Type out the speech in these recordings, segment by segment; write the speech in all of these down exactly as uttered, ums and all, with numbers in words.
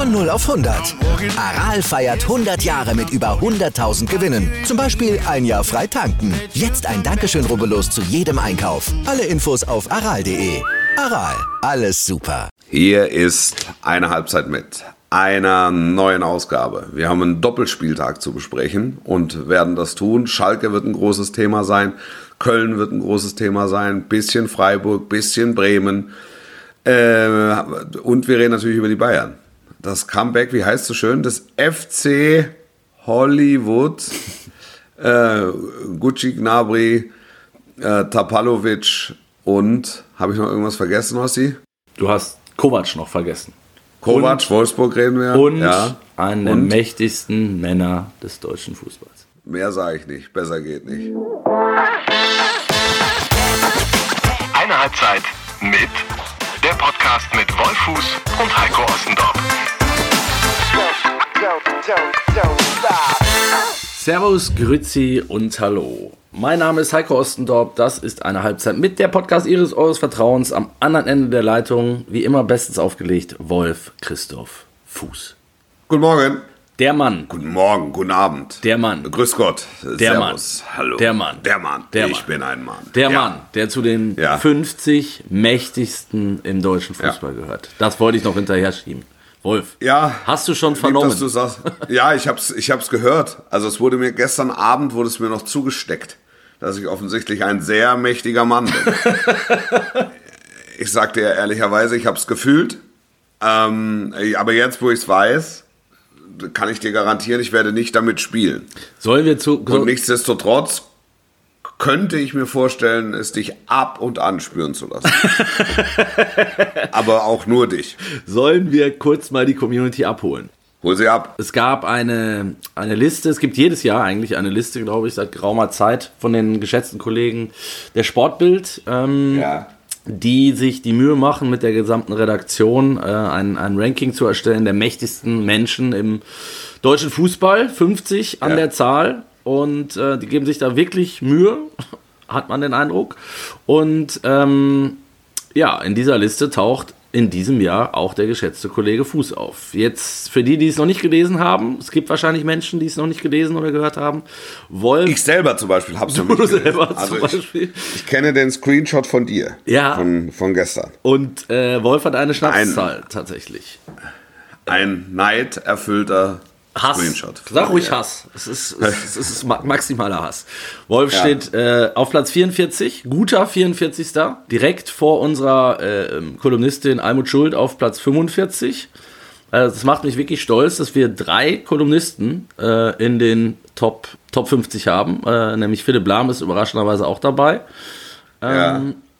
Von null auf hundert. Aral feiert hundert Jahre mit über hunderttausend Gewinnen. Zum Beispiel ein Jahr frei tanken. Jetzt ein Dankeschön, rubbellos zu jedem Einkauf. Alle Infos auf aral punkt de. Aral, alles super. Hier ist eine Halbzeit mit einer neuen Ausgabe. Wir haben einen Doppelspieltag zu besprechen und werden das tun. Schalke wird ein großes Thema sein. Köln wird ein großes Thema sein. Bisschen Freiburg, bisschen Bremen. Äh, und wir reden natürlich über die Bayern. Das Comeback, wie heißt es so schön, des F C Hollywood. Äh, Gucci, Gnabry, äh, Tapalovic und, habe ich noch irgendwas vergessen, Rossi? Du hast Kovac noch vergessen. Kovac, und, Wolfsburg reden wir. Und ja. einen der und? mächtigsten Männer des deutschen Fußballs. Mehr sage ich nicht, besser geht nicht. Eine Halbzeit mit der Podcast mit Wolfuß und Heiko Ostendorf. Servus, Grüezi und Hallo. Mein Name ist Heiko Ostendorf, das ist eine Halbzeit mit der Podcast Ihres Eures Vertrauens. Am anderen Ende der Leitung, wie immer bestens aufgelegt, Wolf Christoph Fuß. Guten Morgen. Der Mann. Guten Morgen, guten Abend. Der Mann. Grüß Gott. Der Servus. Mann. Hallo. Der Mann. Der Mann. Der ich Mann. bin ein Mann. Der ja. Mann, der zu den ja. fünfzig mächtigsten im deutschen Fußball ja. gehört. Das wollte ich noch hinterher schieben. Wolf, ja, hast du schon lieb, vernommen? Dass du sagst. Ja, ich hab's, ich hab's gehört. Also es wurde mir gestern Abend wurde es mir noch zugesteckt, dass ich offensichtlich ein sehr mächtiger Mann bin. Ich sag dir ehrlicherweise, ich hab's gefühlt. Ähm, aber jetzt, wo ich's weiß, kann ich dir garantieren, ich werde nicht damit spielen. Sollen wir zu... Und nichtsdestotrotz könnte ich mir vorstellen, es dich ab und an spüren zu lassen. Aber auch nur dich. Sollen wir kurz mal die Community abholen? Hol sie ab. Es gab eine, eine Liste, es gibt jedes Jahr eigentlich eine Liste, glaube ich, seit geraumer Zeit von den geschätzten Kollegen der Sportbild, ähm, ja. die sich die Mühe machen, mit der gesamten Redaktion äh, ein, ein Ranking zu erstellen der mächtigsten Menschen im deutschen Fußball, fünfzig an ja. der Zahl. Und äh, die geben sich da wirklich Mühe, hat man den Eindruck. Und ähm, ja, in dieser Liste taucht in diesem Jahr auch der geschätzte Kollege Fuß auf. Jetzt für die, die es noch nicht gelesen haben, es gibt wahrscheinlich Menschen, die es noch nicht gelesen oder gehört haben. Wolf, ich selber zum Beispiel habe es noch nicht gelesen. Selber also zum Beispiel. Ich, ich kenne den Screenshot von dir, ja. von, von gestern. Und äh, Wolf hat eine Schnapszahl ein, tatsächlich. Ein neiderfüllter Hass. Screenshot. Sag ruhig ja. Hass. Es ist, es ist maximaler Hass. Wolf ja. steht äh, auf Platz vierundvierzig, guter vierundvierzigster Direkt vor unserer äh, Kolumnistin Almut Schuld auf Platz fünfundvierzig. Also das macht mich wirklich stolz, dass wir drei Kolumnisten äh, in den Top, Top fünfzig haben. Äh, nämlich Philipp Lahm ist überraschenderweise auch dabei. Ähm, ja.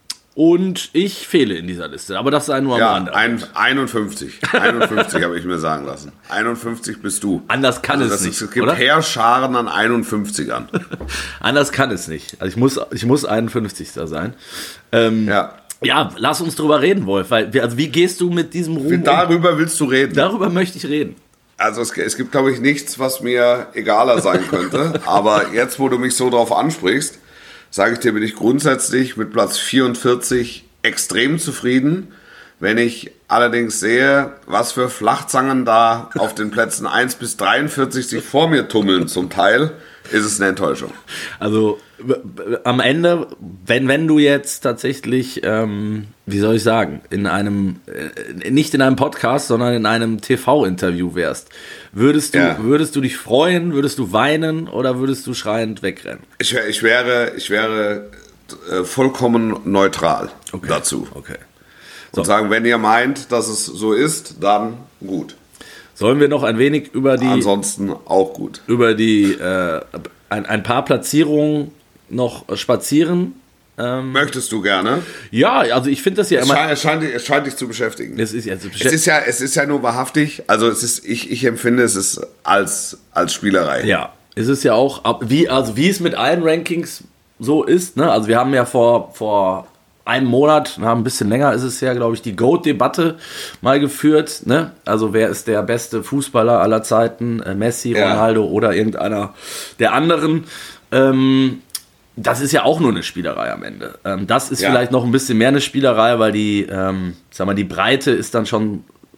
Und ich fehle in dieser Liste, aber das sei nur am ja, Rande. Ein, einundfünfzig. einundfünfzig habe ich mir sagen lassen. einundfünfzig bist du. Anders kann also es nicht. Ist, es gibt oder? Heerscharen an einundfünfzigern. Anders kann es nicht. Also ich muss, ich muss einundfünfzigster sein. Ähm, ja. Ja, lass uns drüber reden, Wolf. Weil, also wie gehst du mit diesem Ruhm Darüber um? willst du reden. Darüber möchte ich reden. Also es, es gibt, glaube ich, nichts, was mir egaler sein könnte. Aber jetzt, wo du mich so drauf ansprichst, sage ich dir, bin ich grundsätzlich mit Platz vierundvierzig extrem zufrieden. Wenn ich allerdings sehe, was für Flachzangen da auf den Plätzen eins bis dreiundvierzig sich vor mir tummeln zum Teil, ist es eine Enttäuschung. Also am Ende, wenn, wenn du jetzt tatsächlich, ähm, wie soll ich sagen, in einem, äh, nicht in einem Podcast, sondern in einem T V-Interview wärst, würdest du, ja. würdest du dich freuen, würdest du weinen oder würdest du schreiend wegrennen? Ich, ich wäre, ich wäre äh, vollkommen neutral okay. dazu. Okay. So. Und sagen, wenn ihr meint, dass es so ist, dann gut. Sollen wir noch ein wenig über die... Ansonsten auch gut. Über die, äh, ein, ein paar Platzierungen noch spazieren. Ähm, Möchtest du gerne? Ja, also ich finde das ja es immer... Scheint, es, scheint, es scheint dich zu beschäftigen. Es ist, ja, zu beschäftigen. es, ist ja, es ist ja nur wahrhaftig, also es ist, ich, ich empfinde es ist als, als Spielerei. Ja, es ist ja auch, wie, also wie es mit allen Rankings so ist, ne? Also wir haben ja vor... vor einem Monat, na, ein bisschen länger ist es ja, glaube ich, die GOAT-Debatte mal geführt. Ne? Also wer ist der beste Fußballer aller Zeiten? Äh, Messi, ja. Ronaldo oder irgendeiner der anderen. Ähm, das ist ja auch nur eine Spielerei am Ende. Ähm, das ist ja. vielleicht noch ein bisschen mehr eine Spielerei, weil die, ähm, sag mal, die Breite ist dann schon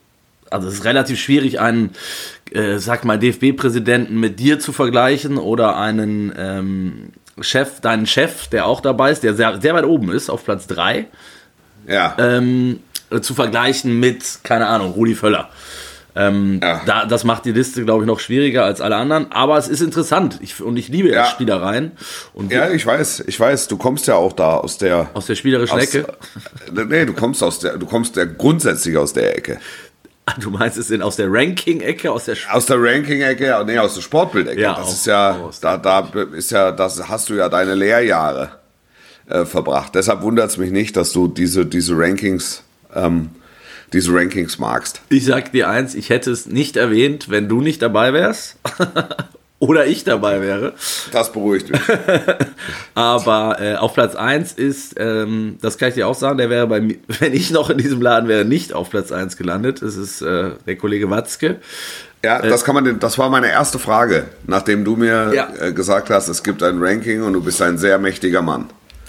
also es ist relativ schwierig, einen, äh, sag mal, D F B-Präsidenten mit dir zu vergleichen oder einen ähm, Chef, deinen Chef, der auch dabei ist, der sehr, sehr weit oben ist, auf Platz drei, ja. ähm, zu vergleichen mit, keine Ahnung, Rudi Völler. Ähm, ja. da, das macht die Liste, glaube ich, noch schwieriger als alle anderen, aber es ist interessant ich, und ich liebe ja Spielereien. Und ja, ich weiß, ich weiß, du kommst ja auch da aus der... Aus der spielerischen Ecke? Nee, du kommst aus der, du kommst ja grundsätzlich aus der Ecke. Du meinst es in, aus der Ranking-Ecke? Aus der, aus der Ranking-Ecke, nee, aus der Sportbild-Ecke. Ja, das auch, ist ja, da, da ist ja, das hast du ja deine Lehrjahre äh, verbracht. Deshalb wundert es mich nicht, dass du diese, diese Rankings... Ähm, diese Rankings magst. Ich sag dir eins, ich hätte es nicht erwähnt, wenn du nicht dabei wärst oder ich dabei wäre. Das beruhigt mich. Aber äh, auf Platz eins ist, ähm, das kann ich dir auch sagen, der wäre bei mir, wenn ich noch in diesem Laden wäre, nicht auf Platz eins gelandet. Es ist äh, der Kollege Watzke. Ja, das kann man, das war meine erste Frage, nachdem du mir ja. äh, gesagt hast, es gibt ein Ranking und du bist ein sehr mächtiger Mann.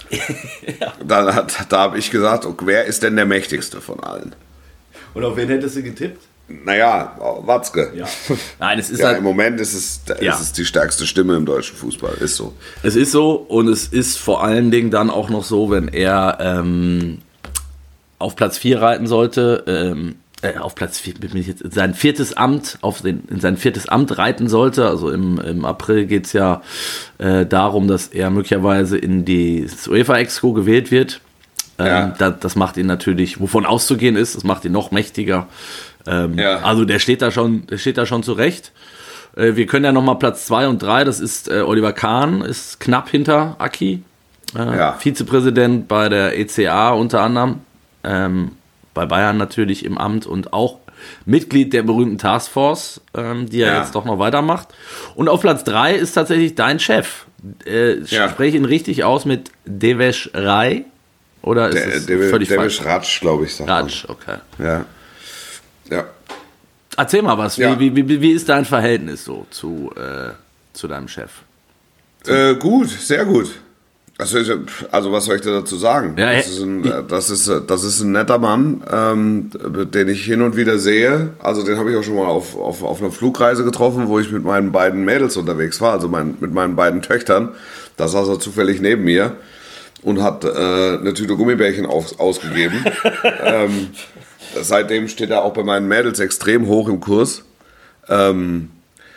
ja. Da, da, da habe ich gesagt, okay, wer ist denn der mächtigste von allen? Und auf wen hättest du getippt? Naja, Watzke. Ja. Nein, es ist ja, halt, im Moment ist es, ja. ist es die stärkste Stimme im deutschen Fußball. Ist so. Es ist so und es ist vor allen Dingen dann auch noch so, wenn er ähm, auf Platz vier reiten sollte, ähm, äh, auf Platz vier, bin ich jetzt, in sein viertes Amt, auf den, in sein viertes Amt reiten sollte. Also im, im April geht es ja äh, darum, dass er möglicherweise in die UEFA-Exco gewählt wird. Ja. Ähm, das, das macht ihn natürlich, wovon auszugehen ist, das macht ihn noch mächtiger. Ähm, ja. Also der steht da schon, der steht da schon zurecht. Äh, wir können ja nochmal Platz zwei und drei, das ist äh, Oliver Kahn, ist knapp hinter Aki. Äh, ja. Vizepräsident bei der E C A unter anderem. Ähm, bei Bayern natürlich im Amt und auch Mitglied der berühmten Taskforce, ähm, die er ja. jetzt doch noch weitermacht. Und auf Platz drei ist tatsächlich dein Chef. Äh, ja. Spreche ihn richtig aus mit Devesh Rai. Oder ist der, es der, völlig der falsch? Ratsch, glaube ich. Ratsch, okay. Ja. ja. Erzähl mal was. Ja. Wie, wie, wie ist dein Verhältnis so zu, äh, zu deinem Chef? Äh, gut, sehr gut. Also, also was soll ich da dazu sagen? Ja, das, ist ein, das, ist, das ist ein netter Mann, ähm, den ich hin und wieder sehe. Also den habe ich auch schon mal auf, auf, auf einer Flugreise getroffen, wo ich mit meinen beiden Mädels unterwegs war, also mein, mit meinen beiden Töchtern. Da saß er zufällig neben mir und hat äh, eine Tüte Gummibärchen auf, ausgegeben. ähm, seitdem steht er auch bei meinen Mädels extrem hoch im Kurs. Ähm,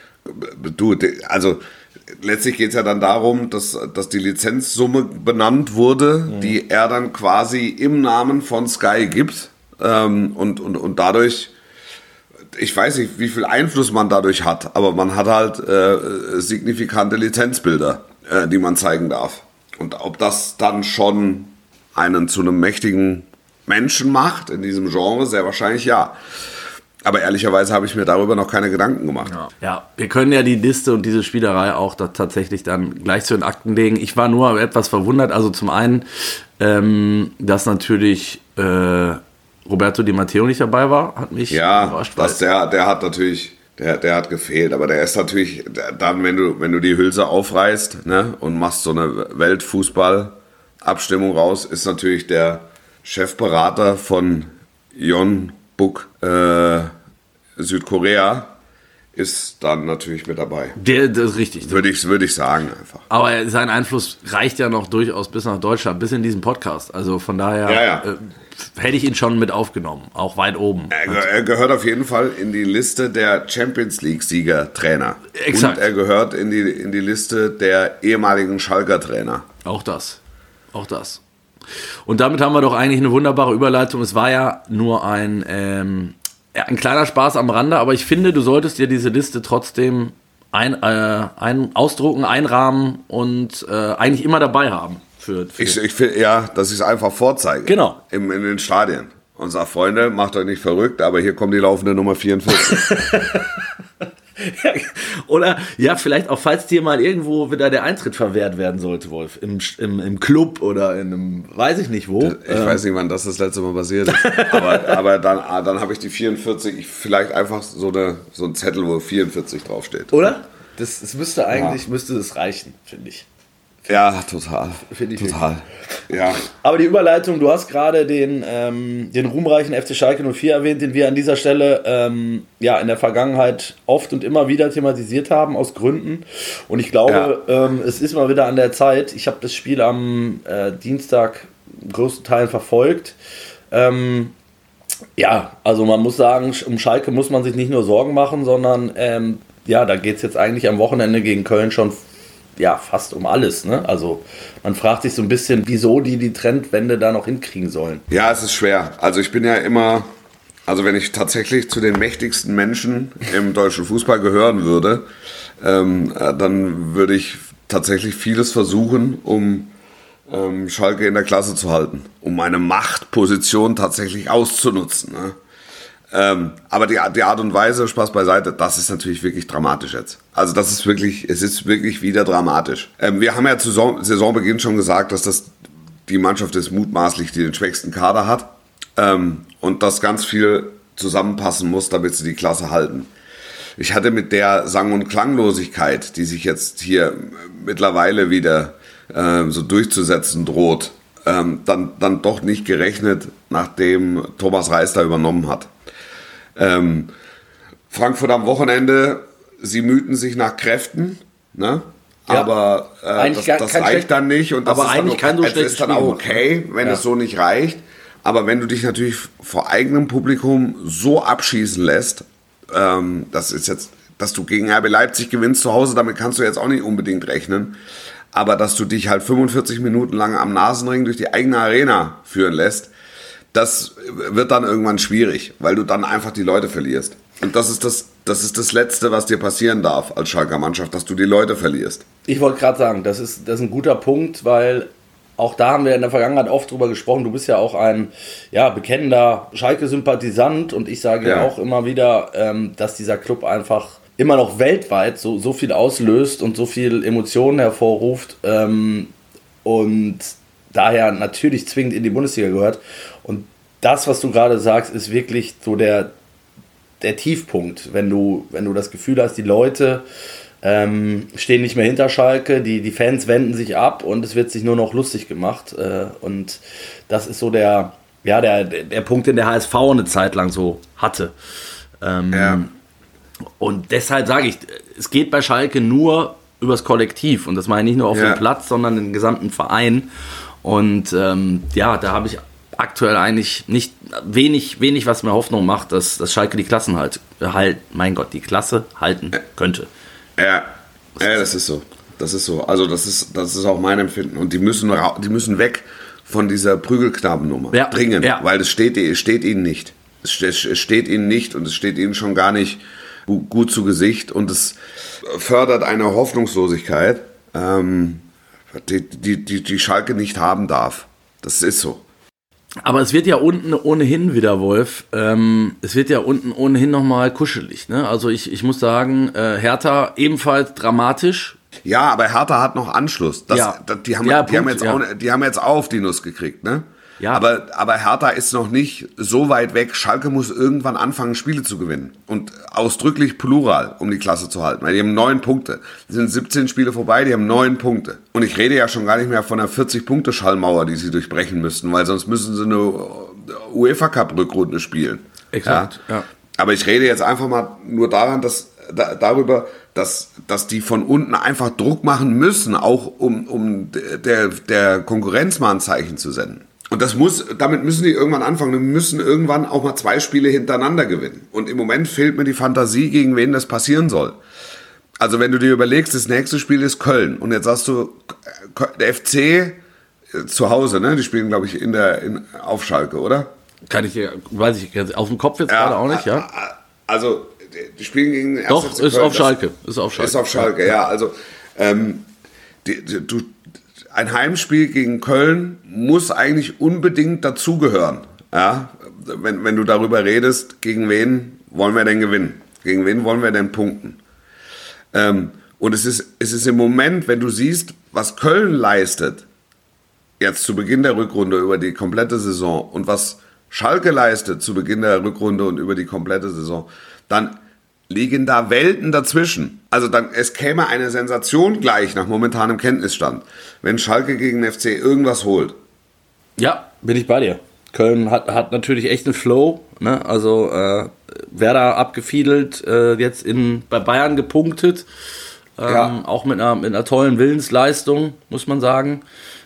du, also letztlich geht es ja dann darum, dass, dass die Lizenzsumme benannt wurde, mhm. die er dann quasi im Namen von Sky gibt. Ähm, und, und, und dadurch, ich weiß nicht, wie viel Einfluss man dadurch hat, aber man hat halt äh, signifikante Lizenzbilder, äh, die man zeigen darf. Und ob das dann schon einen zu einem mächtigen Menschen macht in diesem Genre, sehr wahrscheinlich ja. Aber ehrlicherweise habe ich mir darüber noch keine Gedanken gemacht. Ja, ja, wir können ja die Liste und diese Spielerei auch da tatsächlich dann gleich zu den Akten legen. Ich war nur etwas verwundert. Also zum einen, ähm, dass natürlich äh, Roberto Di Matteo nicht dabei war, hat mich ja, überrascht. Ja, der, der hat natürlich... Der, der hat gefehlt, aber der ist natürlich dann, wenn du, wenn du die Hülse aufreißt, ne, und machst so eine Weltfußball-Abstimmung raus, ist natürlich der Chefberater von Jeonbuk äh, Südkorea ist dann natürlich mit dabei. Der, das ist richtig. Würde ich, würde ich sagen einfach. Aber sein Einfluss reicht ja noch durchaus bis nach Deutschland, bis in diesen Podcast. Also von daher ja, ja. Äh, hätte ich ihn schon mit aufgenommen, auch weit oben. Er, er gehört auf jeden Fall in die Liste der Champions League-Sieger-Trainer. Exakt. Und er gehört in die, in die Liste der ehemaligen Schalker-Trainer. Auch das. Auch das. Und damit haben wir doch eigentlich eine wunderbare Überleitung. Es war ja nur ein... Ähm, Ja, ein kleiner Spaß am Rande, aber ich finde, du solltest dir diese Liste trotzdem ein, äh, ein, ausdrucken, einrahmen und äh, eigentlich immer dabei haben. Für, für ich ich finde, ja, dass ich es einfach vorzeige. Genau. Im, in den Stadien. Und sag, Freunde, macht euch nicht verrückt, aber hier kommt die laufende Nummer vierundvierzig. Oder, ja, vielleicht auch, falls dir mal irgendwo wieder der Eintritt verwehrt werden sollte, Wolf, im, im, im Club oder in einem, weiß ich nicht wo. Ich ähm. weiß nicht, wann das das letzte Mal passiert ist. aber, aber dann, dann habe ich die vierundvierzig, vielleicht einfach so, eine, so ein Zettel, wo vierundvierzig draufsteht. Oder? Das, das müsste eigentlich, ja. müsste das reichen, finde ich. Ja, total. Finde ich total. Ja. Aber die Überleitung, du hast gerade den, ähm, den ruhmreichen F C Schalke null vier erwähnt, den wir an dieser Stelle ähm, ja, in der Vergangenheit oft und immer wieder thematisiert haben, aus Gründen. Und ich glaube, ja. ähm, es ist mal wieder an der Zeit. Ich habe das Spiel am äh, Dienstag größten Teilen verfolgt. Ähm, ja, also man muss sagen, um Schalke muss man sich nicht nur Sorgen machen, sondern ähm, ja, da geht es jetzt eigentlich am Wochenende gegen Köln schon ja, fast um alles. Ne? Also man fragt sich so ein bisschen, wieso die die Trendwende da noch hinkriegen sollen. Ja, es ist schwer. Also ich bin ja immer, also wenn ich tatsächlich zu den mächtigsten Menschen im deutschen Fußball gehören würde, ähm, dann würde ich tatsächlich vieles versuchen, um ähm, Schalke in der Klasse zu halten, um meine Machtposition tatsächlich auszunutzen. Ne? Ähm, aber die, die Art und Weise, Spaß beiseite, das ist natürlich wirklich dramatisch jetzt. Also das ist wirklich, es ist wirklich wieder dramatisch. Ähm, wir haben ja zu Saison, Saisonbeginn schon gesagt, dass das die Mannschaft ist mutmaßlich, die den schwächsten Kader hat ähm, und dass ganz viel zusammenpassen muss, damit sie die Klasse halten. Ich hatte mit der Sang- und Klanglosigkeit, die sich jetzt hier mittlerweile wieder äh, so durchzusetzen droht, ähm, dann, dann doch nicht gerechnet, nachdem Thomas Reis da übernommen hat. Ähm, Frankfurt am Wochenende, sie mühten sich nach Kräften, ne? Ja, aber äh, das, das reicht dann nicht und das aber ist eigentlich dann, kann so ist dann auch okay, wenn ja. es so nicht reicht. Aber wenn du dich natürlich vor eigenem Publikum so abschießen lässt, ähm, das ist jetzt, dass du gegen R B Leipzig gewinnst zu Hause, damit kannst du jetzt auch nicht unbedingt rechnen. Aber dass du dich halt fünfundvierzig Minuten lang am Nasenring durch die eigene Arena führen lässt, das wird dann irgendwann schwierig, weil du dann einfach die Leute verlierst. Und das ist das, das ist das Letzte, was dir passieren darf als Schalker Mannschaft, dass du die Leute verlierst. Ich wollte gerade sagen, das ist, das ist ein guter Punkt, weil auch da haben wir in der Vergangenheit oft drüber gesprochen. Du bist ja auch ein ja, bekennender Schalke-Sympathisant und ich sage ja auch immer wieder, ähm, dass dieser Club einfach immer noch weltweit so, so viel auslöst und so viel Emotionen hervorruft ähm, und daher natürlich zwingend in die Bundesliga gehört. Und das, was du gerade sagst, ist wirklich so der, der Tiefpunkt, wenn du, wenn du das Gefühl hast, die Leute ähm, stehen nicht mehr hinter Schalke, die, die Fans wenden sich ab und es wird sich nur noch lustig gemacht. Äh, und das ist so der, ja, der, der Punkt, den der H S V eine Zeit lang so hatte. Ähm, ja. Und deshalb sage ich, es geht bei Schalke nur übers Kollektiv. Und das meine ich nicht nur auf ja. dem Platz, sondern den gesamten Verein. Und ähm, ja, da habe ich aktuell eigentlich nicht wenig, wenig, was mir Hoffnung macht, dass, dass Schalke die Klassen halt, halt, mein Gott, die Klasse halten könnte. Ja, ja, das ist so. Das ist so. Also das ist, das ist auch mein Empfinden. Und die müssen, die müssen weg von dieser Prügelknabennummer. Ja. Dringend. Ja. Weil es steht, es steht ihnen nicht. Es steht ihnen nicht und es steht ihnen schon gar nicht gut zu Gesicht. Und es fördert eine Hoffnungslosigkeit, ähm, die, die, die, die Schalke nicht haben darf. Das ist so. Aber es wird ja unten ohnehin wieder, Wolf, ähm, es wird ja unten ohnehin nochmal kuschelig. Ne? Also ich, ich muss sagen, äh, Hertha ebenfalls dramatisch. Ja, aber Hertha hat noch Anschluss. Das, ja. das, die, haben, ja, die, Punkt, haben jetzt ja. auch, die haben jetzt auch auf die Nuss gekriegt, ne? Ja. Aber, aber Hertha ist noch nicht so weit weg. Schalke muss irgendwann anfangen, Spiele zu gewinnen. Und ausdrücklich plural, um die Klasse zu halten. Weil die haben neun Punkte. Es sind siebzehn Spiele vorbei, die haben neun Punkte. Und ich rede ja schon gar nicht mehr von einer vierzig-Punkte-Schallmauer, die sie durchbrechen müssten, weil sonst müssen sie eine UEFA-Cup-Rückrunde spielen. Exakt, ja. ja. Aber ich rede jetzt einfach mal nur daran, dass, da, darüber, dass, dass die von unten einfach Druck machen müssen, auch um, um der, der Konkurrenz mal ein Zeichen zu senden. Und das muss, damit müssen die irgendwann anfangen. Die müssen irgendwann auch mal zwei Spiele hintereinander gewinnen. Und im Moment fehlt mir die Fantasie, gegen wen das passieren soll. Also wenn du dir überlegst, das nächste Spiel ist Köln. Und jetzt sagst du, der F C zu Hause, ne? Die spielen, glaube ich, in der, in, auf Schalke, oder? Kann ich, weiß ich, aus dem Kopf jetzt ja, gerade auch nicht, ja? Also, die spielen gegen den Doch, ist auf Schalke. Ist auf Schalke. Ist auf Schalke, ja. Also, ähm, die, die, du, ein Heimspiel gegen Köln muss eigentlich unbedingt dazugehören. Ja? Wenn, wenn du darüber redest, gegen wen wollen wir denn gewinnen? Gegen wen wollen wir denn punkten? Ähm, und es ist, es ist im Moment, wenn du siehst, was Köln leistet, jetzt zu Beginn der Rückrunde über die komplette Saison und was Schalke leistet zu Beginn der Rückrunde und über die komplette Saison, dann liegen da Welten dazwischen. Also dann, es käme eine Sensation gleich nach momentanem Kenntnisstand, wenn Schalke gegen den F C irgendwas holt. Ja, bin ich bei dir. Köln hat, hat natürlich echt einen Flow, ne? Also äh, Werder abgefiedelt, äh, jetzt in, bei Bayern gepunktet, ähm, ja. auch mit einer, mit einer tollen Willensleistung, muss man sagen.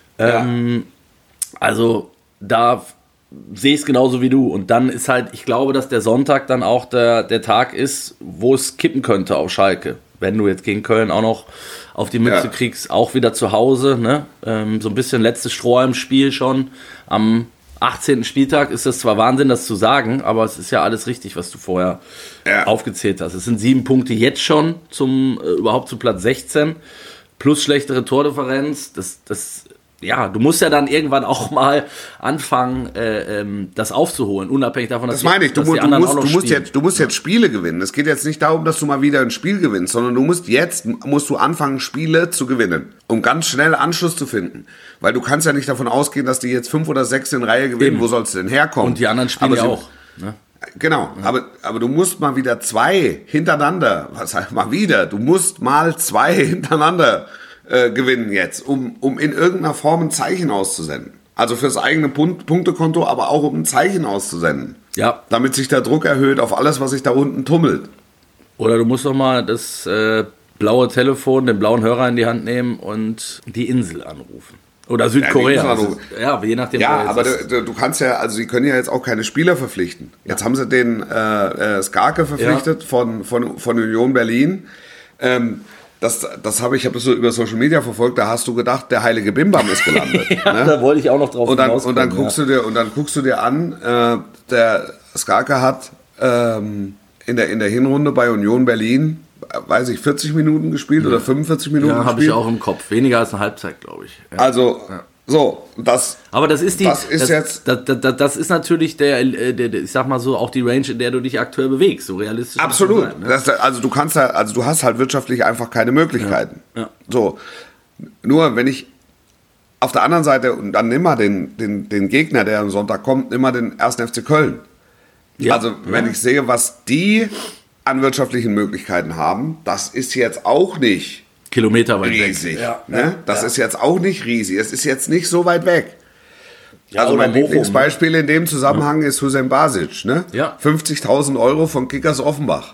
Ähm, ja. Also da sehe ich es genauso wie du. Und dann ist halt, ich glaube, dass der Sonntag dann auch der, der Tag ist, wo es kippen könnte auf Schalke. Wenn du jetzt gegen Köln auch noch auf die Mütze ja. kriegst, auch wieder zu Hause, ne? Ähm, so ein bisschen letztes Stroh im Spiel schon. Am achtzehnten Spieltag ist das zwar Wahnsinn, das zu sagen, aber es ist ja alles richtig, was du vorher ja. aufgezählt hast. Es sind sieben Punkte jetzt schon zum äh, überhaupt zu Platz sechzehn, plus schlechtere Tordifferenz. Das, das, ja, du musst ja dann irgendwann auch mal anfangen, äh, ähm, das aufzuholen, unabhängig davon, dass das meine ich. Du, dass die du, anderen musst, auch noch du musst spielen. jetzt, du musst jetzt Spiele gewinnen. Es geht jetzt nicht darum, dass du mal wieder ein Spiel gewinnst, sondern du musst jetzt musst du anfangen, Spiele zu gewinnen, um ganz schnell Anschluss zu finden. Weil du kannst ja nicht davon ausgehen, dass die jetzt fünf oder sechs in Reihe gewinnen. Eben. Wo sollst du denn herkommen? Und die anderen spielen ja auch. Ne? Genau, ja. aber, aber du musst mal wieder zwei hintereinander, was heißt mal wieder, du musst mal zwei hintereinander äh, gewinnen jetzt, um, um in irgendeiner Form ein Zeichen auszusenden. Also fürs eigene Pun- Punktekonto, aber auch um ein Zeichen auszusenden. Ja. Damit sich der Druck erhöht auf alles, was sich da unten tummelt. Oder du musst doch mal das äh, blaue Telefon, den blauen Hörer in die Hand nehmen und die Insel anrufen. Oder Südkorea. Ja, ist, ja je nachdem. Ja, aber du, du kannst ja, also sie können ja jetzt auch keine Spieler verpflichten. Jetzt ja. haben sie den äh, äh, Skarke verpflichtet ja. von, von, von Union Berlin. Ähm, das das habe ich, habe das so über Social Media verfolgt, da hast du gedacht, der heilige Bimbam ist gelandet. ja, ne? Da wollte ich auch noch drauf und dann, und dann guckst ja. du dir Und dann guckst du dir an, äh, der Skarke hat ähm, in, der, in der Hinrunde bei Union Berlin, weiß ich, vierzig Minuten gespielt ja. oder fünfundvierzig Minuten ja, gespielt. Ja, habe ich auch im Kopf. Weniger als eine Halbzeit, glaube ich. Ja. Also, ja. so, das Aber das ist die, das ist das, jetzt... Das, das, das ist natürlich der, der, der, ich sag mal so, auch die Range, in der du dich aktuell bewegst, so realistisch. Absolut. Sein, ne? das, also du kannst ja, also du hast halt wirtschaftlich einfach keine Möglichkeiten. Ja. Ja. So, nur wenn ich auf der anderen Seite, und dann nimm mal den, den, den Gegner, der am Sonntag kommt, nimm mal den ersten F C Köln. Ja. Also wenn ja. ich sehe, was die an wirtschaftlichen Möglichkeiten haben, das ist jetzt auch nicht Kilometer weit riesig. weg. Ja. Ne? Das ja. ist jetzt auch nicht riesig. Es ist jetzt nicht so weit weg. Ja, also mein Bochum, Lieblingsbeispiel in dem Zusammenhang ja. ist Hussein Basic. Ne? Ja. fünfzigtausend Euro von Kickers Offenbach.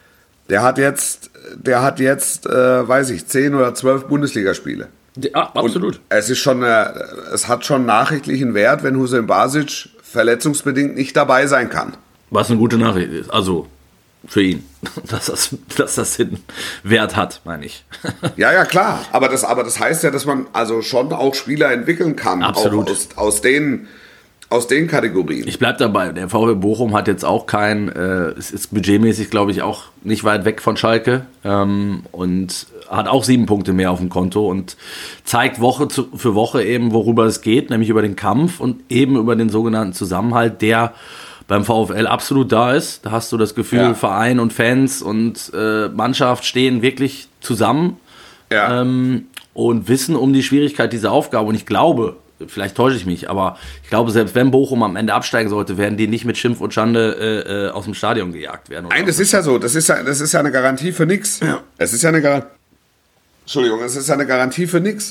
Der hat jetzt, der hat jetzt, äh, weiß ich, zehn oder zwölf Bundesligaspiele. Ja, absolut. Und es ist schon, äh, es hat schon nachrichtlichen Wert, wenn Hussein Basic verletzungsbedingt nicht dabei sein kann. Was eine gute Nachricht ist. Also für ihn, dass das, dass das den Wert hat, meine ich. Ja, ja, klar. Aber das, aber das heißt ja, dass man also schon auch Spieler entwickeln kann. Absolut. Auch aus, aus, den, aus den Kategorien. Ich bleib dabei. Der VfB Bochum hat jetzt auch kein, äh, es ist budgetmäßig, glaube ich, auch nicht weit weg von Schalke. Ähm, und hat auch sieben Punkte mehr auf dem Konto und zeigt Woche zu, für Woche eben, worüber es geht, nämlich über den Kampf und eben über den sogenannten Zusammenhalt, der beim VfL absolut da ist. Da hast du das Gefühl, ja. Verein und Fans und äh, Mannschaft stehen wirklich zusammen ja. ähm, und wissen um die Schwierigkeit dieser Aufgabe. Und ich glaube, vielleicht täusche ich mich, aber ich glaube, selbst wenn Bochum am Ende absteigen sollte, werden die nicht mit Schimpf und Schande äh, aus dem Stadion gejagt werden. Nein, das ist ja so. Das ist ja, das ist ja eine Garantie für nichts. Ja. Es ist ja eine Garantie. Entschuldigung, es ist ja eine Garantie für nichts.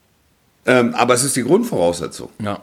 Ähm, aber es ist die Grundvoraussetzung. Ja.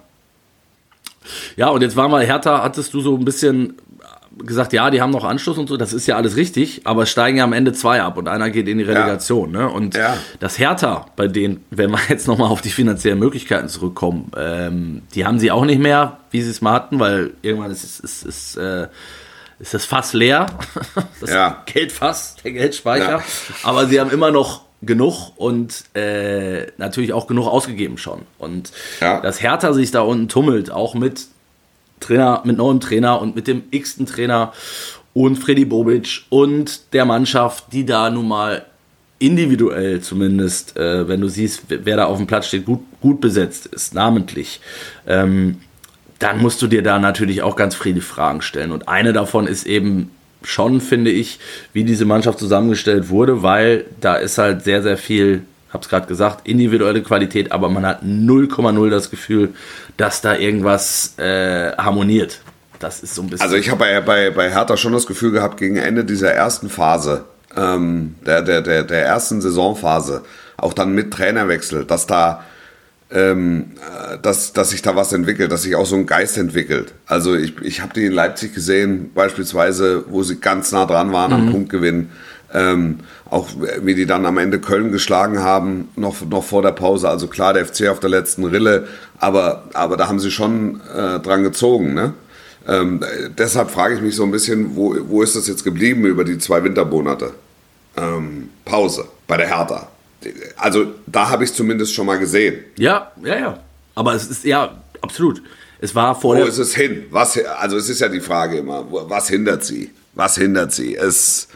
Ja, und jetzt waren wir, Hertha, hattest du so ein bisschen gesagt, ja, die haben noch Anschluss und so, das ist ja alles richtig, aber es steigen ja am Ende zwei ab und einer geht in die Relegation. Ja. Ne? Und ja. das Hertha, bei denen, wenn wir jetzt nochmal auf die finanziellen Möglichkeiten zurückkommen, ähm, die haben sie auch nicht mehr, wie sie es mal hatten, weil irgendwann ist, ist, ist, ist, äh, ist das Fass leer, das ja. Geldfass, der Geldspeicher, ja. aber sie haben immer noch genug und äh, natürlich auch genug ausgegeben schon. Und ja. dass Hertha sich da unten tummelt, auch mit Trainer, mit neuem Trainer und mit dem x-ten Trainer und Freddy Bobic und der Mannschaft, die da nun mal individuell zumindest, äh, wenn du siehst, wer da auf dem Platz steht, gut, gut besetzt ist, namentlich, ähm, dann musst du dir da natürlich auch ganz viele Fragen stellen. Und eine davon ist eben schon, finde ich, wie diese Mannschaft zusammengestellt wurde, weil da ist halt sehr, sehr viel, hab's gerade gesagt, individuelle Qualität, aber man hat null Komma null das Gefühl, dass da irgendwas äh, harmoniert. Das ist so ein bisschen... Also ich habe bei, bei, bei Hertha schon das Gefühl gehabt, gegen Ende dieser ersten Phase, ähm, der, der, der, der ersten Saisonphase, auch dann mit Trainerwechsel, dass da ähm, dass, dass sich da was entwickelt, dass sich auch so ein Geist entwickelt. Also ich, ich habe die in Leipzig gesehen, beispielsweise, wo sie ganz nah dran waren am mhm. Punktgewinn. Ähm, auch wie die dann am Ende Köln geschlagen haben, noch, noch vor der Pause. Also klar, der F C auf der letzten Rille, aber, aber da haben sie schon äh, dran gezogen, ne? Ähm, deshalb frage ich mich so ein bisschen, wo, wo ist das jetzt geblieben über die zwei Wintermonate? Ähm, Pause bei der Hertha. Also da habe ich es zumindest schon mal gesehen. Ja, ja, ja. Aber es ist, ja, absolut. Es war vor Wo der... ist es hin? Was, also es ist ja die Frage immer, was hindert sie? Was hindert sie? Es...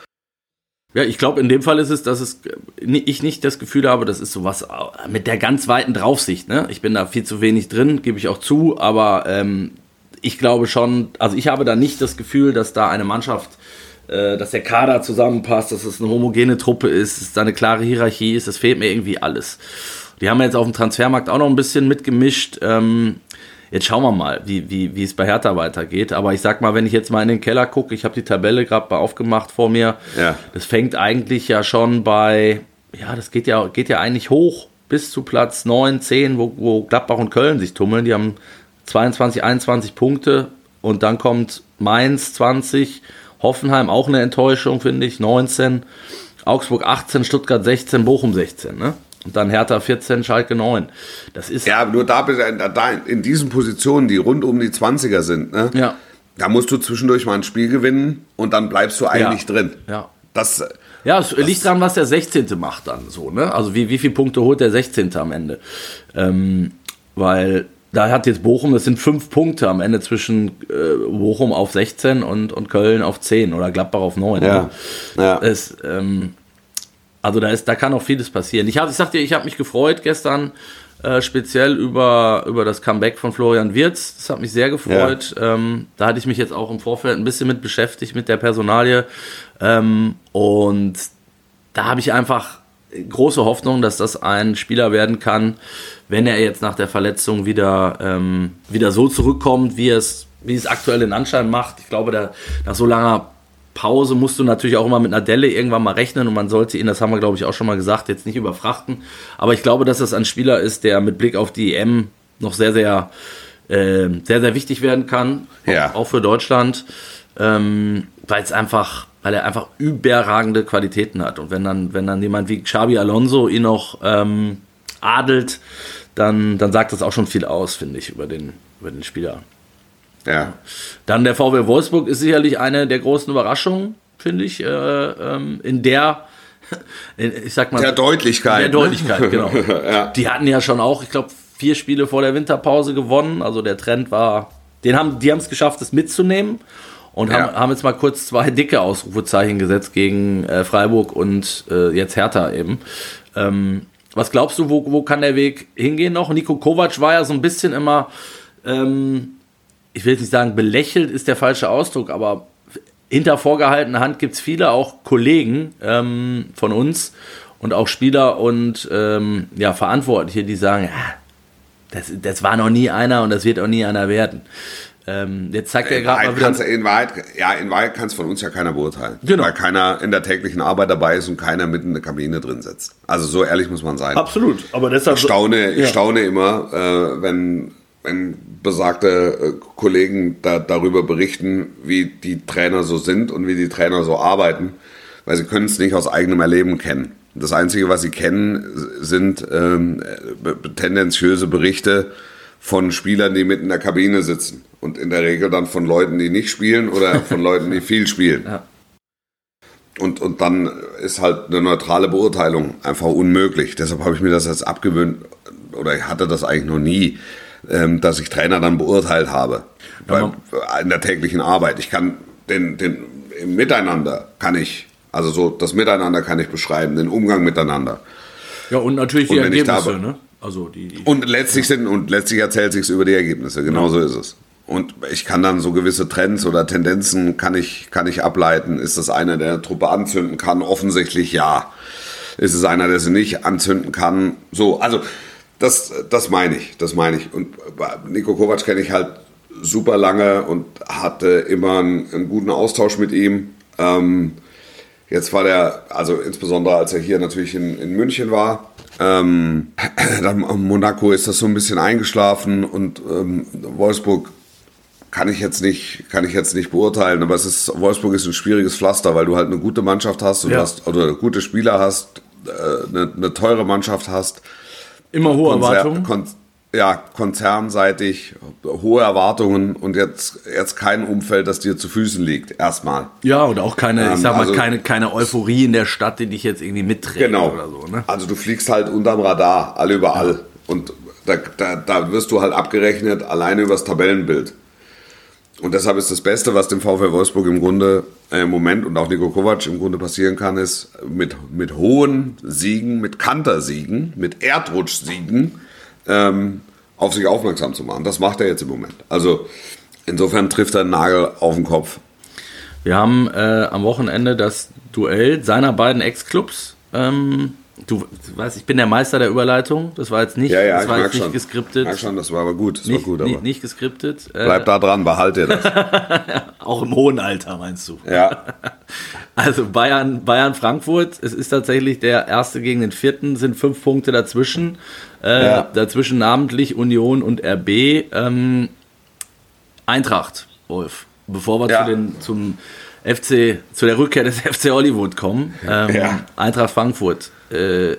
Ja, ich glaube, in dem Fall ist es, dass es, ich nicht das Gefühl habe, das ist sowas mit der ganz weiten Draufsicht. Ne? Ich bin da viel zu wenig drin, gebe ich auch zu, aber ähm, ich glaube schon, also ich habe da nicht das Gefühl, dass da eine Mannschaft, äh, dass der Kader zusammenpasst, dass es eine homogene Truppe ist, dass da eine klare Hierarchie ist, das fehlt mir irgendwie alles. Die haben jetzt auf dem Transfermarkt auch noch ein bisschen mitgemischt. Ähm, jetzt schauen wir mal, wie, wie, wie es bei Hertha weitergeht. Aber ich sag mal, wenn ich jetzt mal in den Keller gucke, ich habe die Tabelle gerade mal aufgemacht vor mir, ja. Das fängt eigentlich ja schon bei, ja, das geht ja, geht ja eigentlich hoch bis zu Platz neun, zehn, wo, wo Gladbach und Köln sich tummeln. Die haben zweiundzwanzig, einundzwanzig Punkte und dann kommt Mainz zwanzig, Hoffenheim auch eine Enttäuschung, finde ich, neunzehn, Augsburg achtzehn, Stuttgart sechzehn, Bochum sechzehn, ne? Und dann Hertha vierzehn, Schalke neun. Das ist ja, nur da, da in diesen Positionen, die rund um die zwanziger sind, ne? Ja. Da musst du zwischendurch mal ein Spiel gewinnen und dann bleibst du eigentlich ja. drin. Ja. Das, ja, es liegt daran, was der sechzehnte macht dann so, ne? Also wie, wie viele Punkte holt der sechzehnte am Ende? Ähm, weil da hat jetzt Bochum, das sind fünf Punkte am Ende zwischen äh, Bochum auf sechzehn und, und Köln auf zehn oder Gladbach auf neun. Ja. Ja. Es, ähm, also da ist, da kann auch vieles passieren. Ich, hab, ich sag dir, ich habe mich gefreut gestern äh, speziell über, über das Comeback von Florian Wirtz. Das hat mich sehr gefreut. Ja. Ähm, da hatte ich mich jetzt auch im Vorfeld ein bisschen mit beschäftigt, mit der Personalie. Ähm, und da habe ich einfach große Hoffnung, dass das ein Spieler werden kann, wenn er jetzt nach der Verletzung wieder, ähm, wieder so zurückkommt, wie es, wie es aktuell in Anschein macht. Ich glaube, da, nach so langer Pause musst du natürlich auch immer mit einer Delle irgendwann mal rechnen und man sollte ihn, das haben wir glaube ich auch schon mal gesagt, jetzt nicht überfrachten. Aber ich glaube, dass das ein Spieler ist, der mit Blick auf die E M noch sehr, sehr, äh, sehr, sehr wichtig werden kann. Ja. Auch für Deutschland. Ähm, weil es einfach, weil er einfach überragende Qualitäten hat. Und wenn dann, wenn dann jemand wie Xabi Alonso ihn noch ähm, adelt, dann, dann sagt das auch schon viel aus, finde ich, über den, über den Spieler. Ja. Dann der VfL Wolfsburg ist sicherlich eine der großen Überraschungen, finde ich, äh, ähm, in der, in, ich sag mal, der Deutlichkeit. Der Deutlichkeit, genau. Ja. Die hatten ja schon auch, ich glaube, vier Spiele vor der Winterpause gewonnen. Also der Trend war, den haben, die haben es geschafft, es mitzunehmen und haben, ja. haben jetzt mal kurz zwei dicke Ausrufezeichen gesetzt gegen äh, Freiburg und äh, jetzt Hertha eben. Ähm, was glaubst du, wo, wo kann der Weg hingehen noch? Niko Kovac war ja so ein bisschen immer, ähm, ich will jetzt nicht sagen, belächelt ist der falsche Ausdruck, aber hinter vorgehaltener Hand gibt es viele auch Kollegen ähm, von uns und auch Spieler und ähm, ja, Verantwortliche, die sagen, ja, das, das war noch nie einer und das wird auch nie einer werden. Ähm, jetzt zeigt er gerade mal wieder... In Wahrheit, ja, in Wahrheit kann es von uns ja keiner beurteilen. Genau. Weil keiner in der täglichen Arbeit dabei ist und keiner mitten in der Kabine drin sitzt. Also so ehrlich muss man sein. Absolut. Aber deshalb ich staune, ja. ich staune immer, äh, wenn... wenn besagte äh, Kollegen da, darüber berichten, wie die Trainer so sind und wie die Trainer so arbeiten, weil sie können es nicht aus eigenem Erleben kennen. Das Einzige, was sie kennen, sind ähm, tendenziöse Berichte von Spielern, die mitten in der Kabine sitzen und in der Regel dann von Leuten, die nicht spielen oder von Leuten, die viel spielen. Ja. Und, und dann ist halt eine neutrale Beurteilung einfach unmöglich. Deshalb habe ich mir das jetzt abgewöhnt, oder ich hatte das eigentlich noch nie, dass ich Trainer dann beurteilt habe, ja, bei, in der täglichen Arbeit. Ich kann den, den im Miteinander kann ich, also so das Miteinander kann ich beschreiben, den Umgang miteinander. Ja, und natürlich und die Ergebnisse, da, ne? Also die, die und letztlich sind und letztlich erzählt sich's über die Ergebnisse, genau so ist es. Und ich kann dann so gewisse Trends oder Tendenzen kann ich kann ich ableiten. Ist das einer, der eine Truppe anzünden kann? Offensichtlich ja. Ist es einer, der sie nicht anzünden kann? So, also Das, das meine ich, das meine ich. Und Niko Kovac kenne ich halt super lange und hatte immer einen, einen guten Austausch mit ihm. Ähm, Jetzt war der, also insbesondere als er hier natürlich in, in München war, ähm, dann Monaco ist das so ein bisschen eingeschlafen und ähm, Wolfsburg kann ich jetzt nicht, kann ich jetzt nicht beurteilen, aber es ist, Wolfsburg ist ein schwieriges Pflaster, weil du halt eine gute Mannschaft hast, und ja. hast oder gute Spieler hast, äh, eine, eine teure Mannschaft hast. Immer hohe Konzer- Erwartungen. Kon- ja, konzernseitig, hohe Erwartungen und jetzt, jetzt kein Umfeld, das dir zu Füßen liegt, erstmal. Ja, und auch keine, Ähm, ich sag mal, also- keine, keine Euphorie in der Stadt, die dich jetzt irgendwie mitträgt Genau. oder so, ne? Also du fliegst halt unterm Radar, alle überall. Ja. Und da, da, da wirst du halt abgerechnet, alleine übers Tabellenbild. Und deshalb ist das Beste, was dem VfL Wolfsburg im Grunde äh, im Moment und auch Niko Kovac im Grunde passieren kann, ist mit, mit hohen Siegen, mit Kantersiegen, mit Erdrutschsiegen ähm, auf sich aufmerksam zu machen. Das macht er jetzt im Moment. Also insofern trifft er einen Nagel auf den Kopf. Wir haben äh, am Wochenende das Duell seiner beiden Ex-Clubs. Ähm, du, du weißt, ich bin der Meister der Überleitung. Das war jetzt nicht, Ja, ja, das ich war merk jetzt nicht schon. geskriptet. Ich merk schon, das war aber gut. Das Nicht, war gut aber. nicht, nicht geskriptet. Äh, Bleib da dran, behalt dir das. Auch im hohen Alter, meinst du? Ja. Also Bayern, Bayern Frankfurt, es ist tatsächlich der erste gegen den vierten, sind fünf Punkte dazwischen. Äh, Ja. Dazwischen namentlich Union und R B. Ähm, Eintracht, Wolf. Bevor wir Ja. zu den, zum F C, zu der Rückkehr des F C Hollywood kommen. Ähm, Ja. Eintracht Frankfurt. Äh,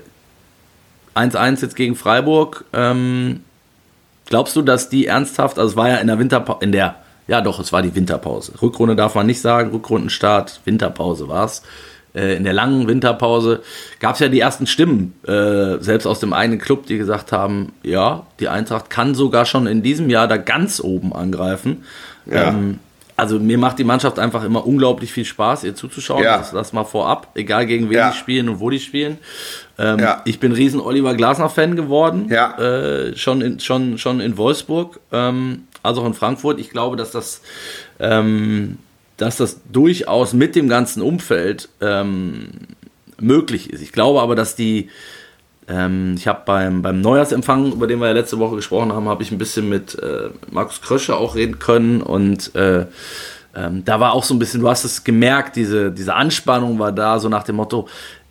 eins eins jetzt gegen Freiburg. Ähm, glaubst du, dass die ernsthaft, also es war ja in der Winterpause, in der, ja doch, es war die Winterpause. Rückrunde darf man nicht sagen, Rückrundenstart, Winterpause war es. Äh, in der langen Winterpause gab es ja die ersten Stimmen, äh, selbst aus dem eigenen Club, die gesagt haben, ja, die Eintracht kann sogar schon in diesem Jahr da ganz oben angreifen. Ja. Ähm, also mir macht die Mannschaft einfach immer unglaublich viel Spaß, ihr zuzuschauen. Ja. Das, das mal vorab, egal gegen wen Ja. die spielen und wo die spielen. Ähm, Ja. Ich bin riesen Oliver Glasner-Fan geworden, Ja. äh, schon, in, schon, schon in Wolfsburg, ähm, also auch in Frankfurt. Ich glaube, dass das, ähm, dass das durchaus mit dem ganzen Umfeld ähm, möglich ist. Ich glaube aber, dass die, ähm, ich habe beim, beim Neujahrsempfang, über den wir ja letzte Woche gesprochen haben, habe ich ein bisschen mit äh, Markus Krösche auch reden können und äh, ähm, da war auch so ein bisschen, du hast es gemerkt, diese, diese Anspannung war da, so nach dem Motto,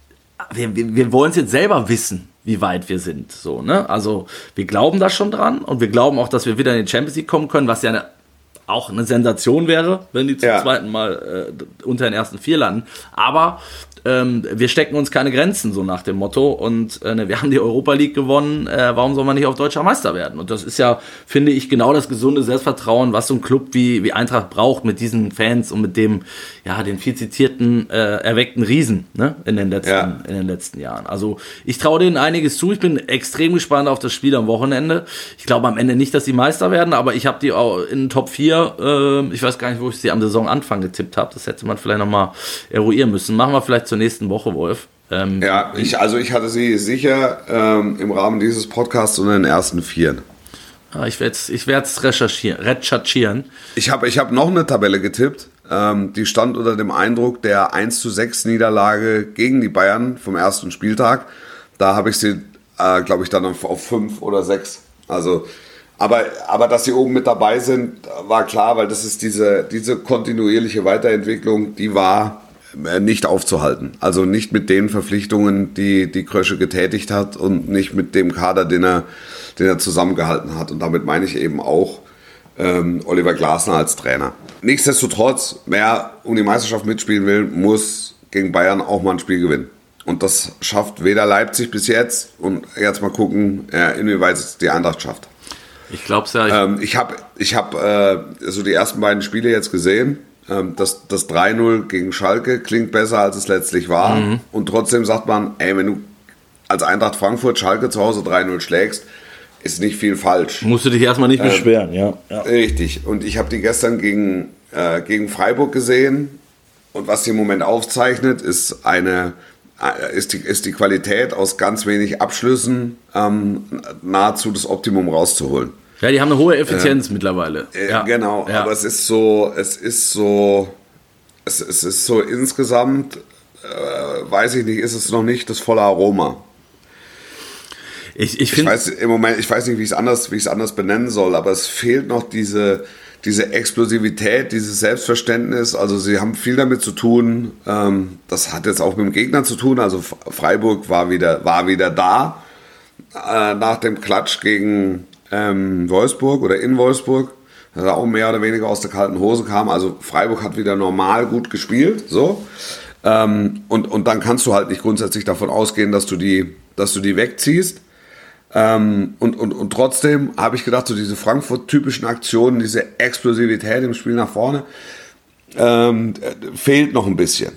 wir, wir, wir wollen es jetzt selber wissen, wie weit wir sind. So, ne? Also wir glauben da schon dran und wir glauben auch, dass wir wieder in die Champions League kommen können, was ja eine, auch eine Sensation wäre, wenn die zum Ja. zweiten Mal äh, unter den ersten vier landen. Aber ähm, wir stecken uns keine Grenzen, so nach dem Motto. Und äh, ne, wir haben die Europa League gewonnen, äh, warum soll man nicht auf deutscher Meister werden? Und das ist ja, finde ich, genau das gesunde Selbstvertrauen, was so ein Club wie, wie Eintracht braucht, mit diesen Fans und mit dem, ja, den viel zitierten, äh, erweckten Riesen, ne, in den letzten, Ja. in den letzten Jahren. Also ich traue denen einiges zu. Ich bin extrem gespannt auf das Spiel am Wochenende. Ich glaube am Ende nicht, dass sie Meister werden, aber ich habe die auch in den Top vier, äh, ich weiß gar nicht, wo ich sie am Saisonanfang getippt habe. Das hätte man vielleicht nochmal eruieren müssen. Machen wir vielleicht zur nächsten Woche, Wolf. Ähm, Ja, ich, also ich hatte sie sicher ähm, im Rahmen dieses Podcasts unter den ersten Vieren. ja, ich werde es ich werd's recherchieren. recherchieren. Ich habe ich hab noch eine Tabelle getippt, ähm, die stand unter dem Eindruck der eins zu sechs Niederlage gegen die Bayern vom ersten Spieltag. Da habe ich sie, äh, glaube ich, dann auf, auf fünf oder sechs. Also, aber, aber dass sie oben mit dabei sind, war klar, weil das ist diese, diese kontinuierliche Weiterentwicklung, die war nicht aufzuhalten. Also nicht mit den Verpflichtungen, die die Krösche getätigt hat und nicht mit dem Kader, den er, den er zusammengehalten hat. Und damit meine ich eben auch ähm, Oliver Glasner als Trainer. Nichtsdestotrotz, wer um die Meisterschaft mitspielen will, muss gegen Bayern auch mal ein Spiel gewinnen. Und das schafft weder Leipzig bis jetzt. Und jetzt mal gucken, äh, inwieweit es die Eintracht schafft. Ich glaube es ja. Ich Ähm, ich habe ich hab, äh, so die ersten beiden Spiele jetzt gesehen. Ähm, das das drei null gegen Schalke klingt besser, als es letztlich war. Mhm. Und trotzdem sagt man, ey, wenn du als Eintracht Frankfurt Schalke zu Hause drei null schlägst, ist nicht viel falsch. musst du dich erstmal nicht beschweren, ja. ja. Richtig. Und ich habe die gestern gegen, äh, gegen Freiburg gesehen. Und was sie im Moment aufzeichnet, ist eine äh, ist die, ist die Qualität aus ganz wenig Abschlüssen ähm, nahezu das Optimum rauszuholen. Ja, die haben eine hohe Effizienz äh, mittlerweile. Äh, ja. Genau, ja. aber es ist so, es ist so, es, es ist so insgesamt, äh, weiß ich nicht, ist es noch nicht das volle Aroma. Ich, ich, Ich find, weiß im Moment, ich weiß nicht, wie ich es anders, wie ich es anders benennen soll, aber es fehlt noch diese, diese Explosivität, dieses Selbstverständnis, also sie haben viel damit zu tun. Ähm, das hat jetzt auch mit dem Gegner zu tun. Also Freiburg war wieder, war wieder da äh, nach dem Klatsch gegen ähm, Wolfsburg oder in Wolfsburg, das auch mehr oder weniger aus der kalten Hose kam. Also Freiburg hat wieder normal gut gespielt, so. Ähm, und, und dann kannst du halt nicht grundsätzlich davon ausgehen, dass du die, dass du die wegziehst. Ähm, und, und, und trotzdem habe ich gedacht, so diese Frankfurt-typischen Aktionen, diese Explosivität im Spiel nach vorne, ähm, fehlt noch ein bisschen.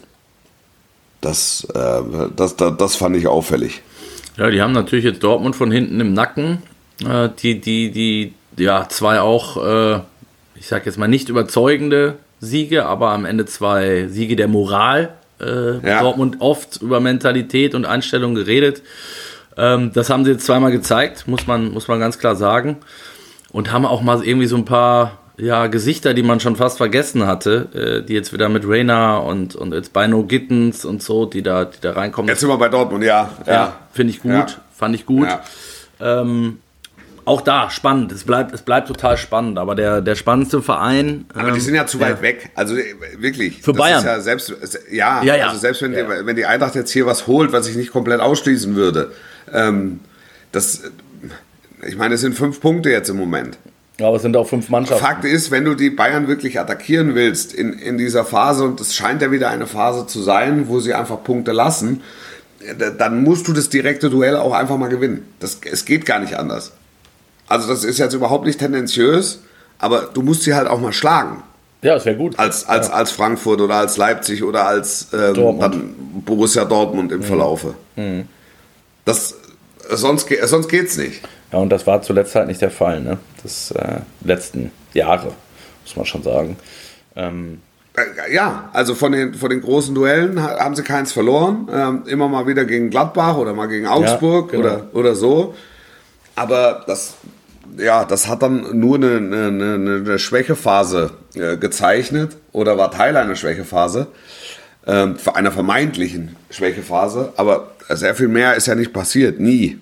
Das, äh, das, das, das fand ich auffällig. Ja, die haben natürlich jetzt Dortmund von hinten im Nacken. Äh, die, die, die, ja, zwei auch, äh, ich sag jetzt mal nicht überzeugende Siege, aber am Ende zwei Siege der Moral. Äh, ja. Dortmund oft über Mentalität und Einstellung geredet. Ähm, das haben sie jetzt zweimal gezeigt, muss man, muss man ganz klar sagen. Und haben auch mal irgendwie so ein paar ja, Gesichter, die man schon fast vergessen hatte, äh, die jetzt wieder mit Reina und, und jetzt Bino Gittens und so, die da, die da reinkommen. Jetzt sind wir bei Dortmund, ja. Ja, ja finde ich gut, ja. fand ich gut. Ja. Ähm, auch da, spannend, es bleibt, es bleibt total spannend, aber der, der spannendste Verein... Aber ähm, die sind ja zu weit ja. weg, also wirklich. Für das Bayern. Ist ja, selbst, ja, ja, ja. Also selbst wenn, ja. Die, wenn die Eintracht jetzt hier was holt, was ich nicht komplett ausschließen würde, ähm, das, ich meine, es sind fünf Punkte jetzt im Moment. Ja, aber es sind auch fünf Mannschaften. Fakt ist, wenn du die Bayern wirklich attackieren willst in, in dieser Phase, und es scheint ja wieder eine Phase zu sein, wo sie einfach Punkte lassen, dann musst du das direkte Duell auch einfach mal gewinnen. Das, es geht gar nicht anders. Also das ist jetzt überhaupt nicht tendenziös, aber du musst sie halt auch mal schlagen. Ja, das wäre gut. Als, als, ja. als Frankfurt oder als Leipzig oder als ähm, Dortmund. Dann Borussia Dortmund im mhm. Verlaufe. Mhm. Das, sonst, sonst geht's nicht. Ja, und das war zuletzt halt nicht der Fall, ne? Das äh, letzten Jahre, muss man schon sagen. Ähm Ja, also von den, von den großen Duellen haben sie keins verloren. Ähm, immer mal wieder gegen Gladbach oder mal gegen Augsburg ja, genau. oder, oder so. Aber das, ja, das hat dann nur eine, eine, eine Schwächephase äh, gezeichnet oder war Teil einer Schwächephase, äh, einer vermeintlichen Schwächephase. Aber sehr viel mehr ist ja nicht passiert, nie.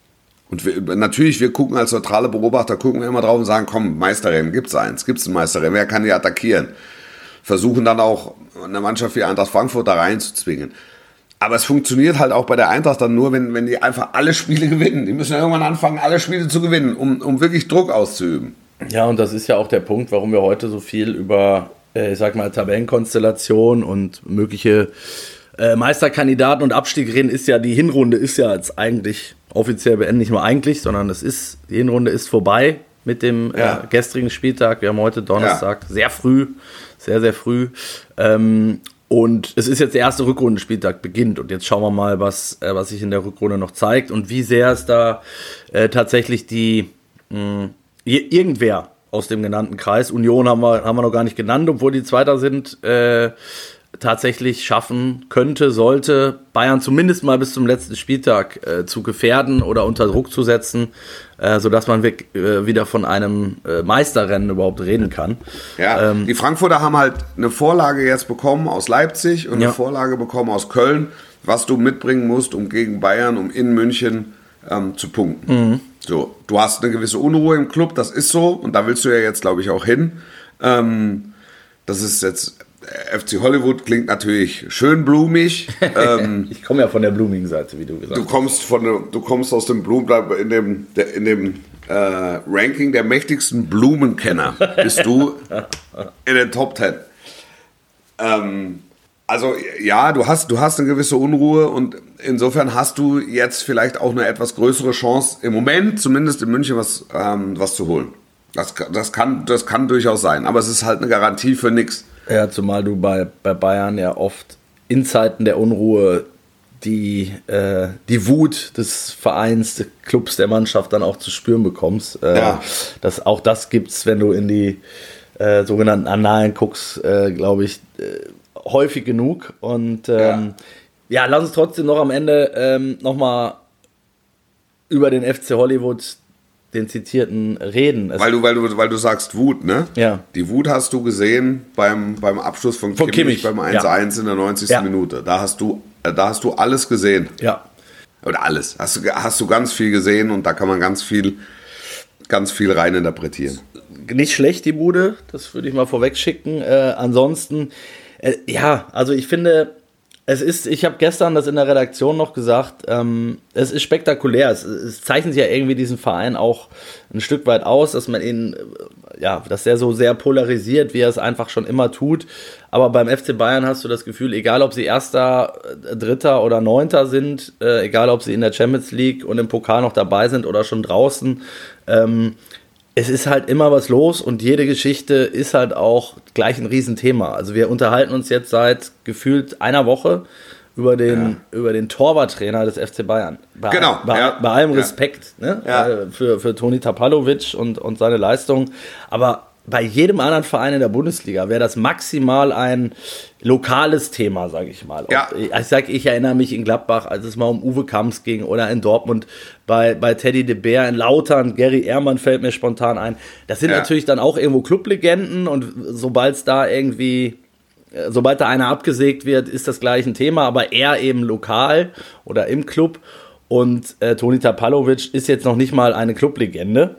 Und wir, natürlich, wir gucken als neutrale Beobachter, gucken wir immer drauf und sagen, komm, Meisterrennen, gibt's eins, gibt's ein Meisterrennen, wer kann die attackieren? Versuchen dann auch eine Mannschaft wie Eintracht Frankfurt da reinzuzwingen. Aber es funktioniert halt auch bei der Eintracht dann nur, wenn, wenn die einfach alle Spiele gewinnen. Die müssen ja irgendwann anfangen, alle Spiele zu gewinnen, um, um wirklich Druck auszuüben. Ja, und das ist ja auch der Punkt, warum wir heute so viel über, äh, ich sag mal, Tabellenkonstellation und mögliche äh, Meisterkandidaten und Abstieg reden, ist ja, die Hinrunde ist ja jetzt eigentlich offiziell beendet, nicht nur eigentlich, sondern es ist, die Hinrunde ist vorbei mit dem ja. äh, gestrigen Spieltag. Wir haben heute Donnerstag, ja. sehr früh, sehr, sehr früh. Ähm, und es ist jetzt der erste Rückrundenspieltag beginnt. Und jetzt schauen wir mal, was, äh, was sich in der Rückrunde noch zeigt und wie sehr es da äh, tatsächlich die mh, irgendwer aus dem genannten Kreis, Union haben wir, haben wir noch gar nicht genannt, obwohl die Zweiter sind, äh, tatsächlich schaffen könnte, sollte, Bayern zumindest mal bis zum letzten Spieltag äh, zu gefährden oder unter Druck zu setzen, äh, sodass man weg, äh, wieder von einem äh, Meisterrennen überhaupt reden kann. Ja, ähm, die Frankfurter haben halt eine Vorlage jetzt bekommen aus Leipzig und ja. eine Vorlage bekommen aus Köln, was du mitbringen musst, um gegen Bayern, um in München ähm, zu punkten. Mhm. So, du hast eine gewisse Unruhe im Club, das ist so, und da willst du ja jetzt, glaube ich, auch hin. Ähm, das ist jetzt F C Hollywood, klingt natürlich schön blumig. Ähm, ich komme ja von der blumigen Seite, wie du gesagt du kommst hast. Von der, du kommst aus dem Blumen, in dem, in dem äh, Ranking der mächtigsten Blumenkenner bist du in den Top Ten. Ähm, also ja, du hast, du hast eine gewisse Unruhe und insofern hast du jetzt vielleicht auch eine etwas größere Chance, im Moment zumindest in München was, ähm, was zu holen. Das, das, kann, das kann durchaus sein, aber es ist halt eine Garantie für nichts. Ja, zumal du bei, bei Bayern ja oft in Zeiten der Unruhe die, äh, die Wut des Vereins, des Clubs, der Mannschaft dann auch zu spüren bekommst. Äh, ja. das, auch das gibt's, wenn du in die äh, sogenannten Annalen guckst, äh, glaube ich, äh, häufig genug. Und ähm, ja. ja, lass uns trotzdem noch am Ende ähm, nochmal über den F C Hollywood, den zitierten Reden. Weil du, weil, du, weil du sagst Wut, ne? Ja. Die Wut hast du gesehen beim, beim Abschluss von, von Kimmich, Kimmich beim eins eins ja. in der neunzigsten Ja. Minute. Da hast du, da hast du alles gesehen. Ja. Oder alles. Hast du, hast du ganz viel gesehen und da kann man ganz viel, ganz viel rein interpretieren. nicht schlecht, die Bude, das würde ich mal vorweg schicken. Äh, ansonsten, äh, ja, also ich finde, es ist, ich habe gestern das in der Redaktion noch gesagt, ähm, es ist spektakulär. Es, es zeichnet ja irgendwie diesen Verein auch ein Stück weit aus, dass man ihn, ja, dass er so sehr polarisiert, wie er es einfach schon immer tut. Aber beim F C Bayern hast du das Gefühl, egal ob sie Erster, Dritter oder Neunter sind, äh, egal ob sie in der Champions League und im Pokal noch dabei sind oder schon draußen, ähm, es ist halt immer was los und jede Geschichte ist halt auch gleich ein Riesenthema. Also wir unterhalten uns jetzt seit gefühlt einer Woche über den, ja. über den Torwarttrainer des F C Bayern. Bei, genau. Bei, ja. bei allem Respekt ja. Ne? Ja. Für, für Toni Tapalovic und, und seine Leistung. Aber bei jedem anderen Verein in der Bundesliga wäre das maximal ein lokales Thema, sage ich mal. Ja. Ich sage, ich erinnere mich in Gladbach, als es mal um Uwe Kamps ging oder in Dortmund bei, bei Teddy de Beer, in Lautern, Gary Ehrmann fällt mir spontan ein. Das sind ja. natürlich dann auch irgendwo Clublegenden und sobald es da irgendwie, sobald da einer abgesägt wird, ist das gleich ein Thema, aber eher eben lokal oder im Club. Und äh, Toni Tapalovic ist jetzt noch nicht mal eine Clublegende.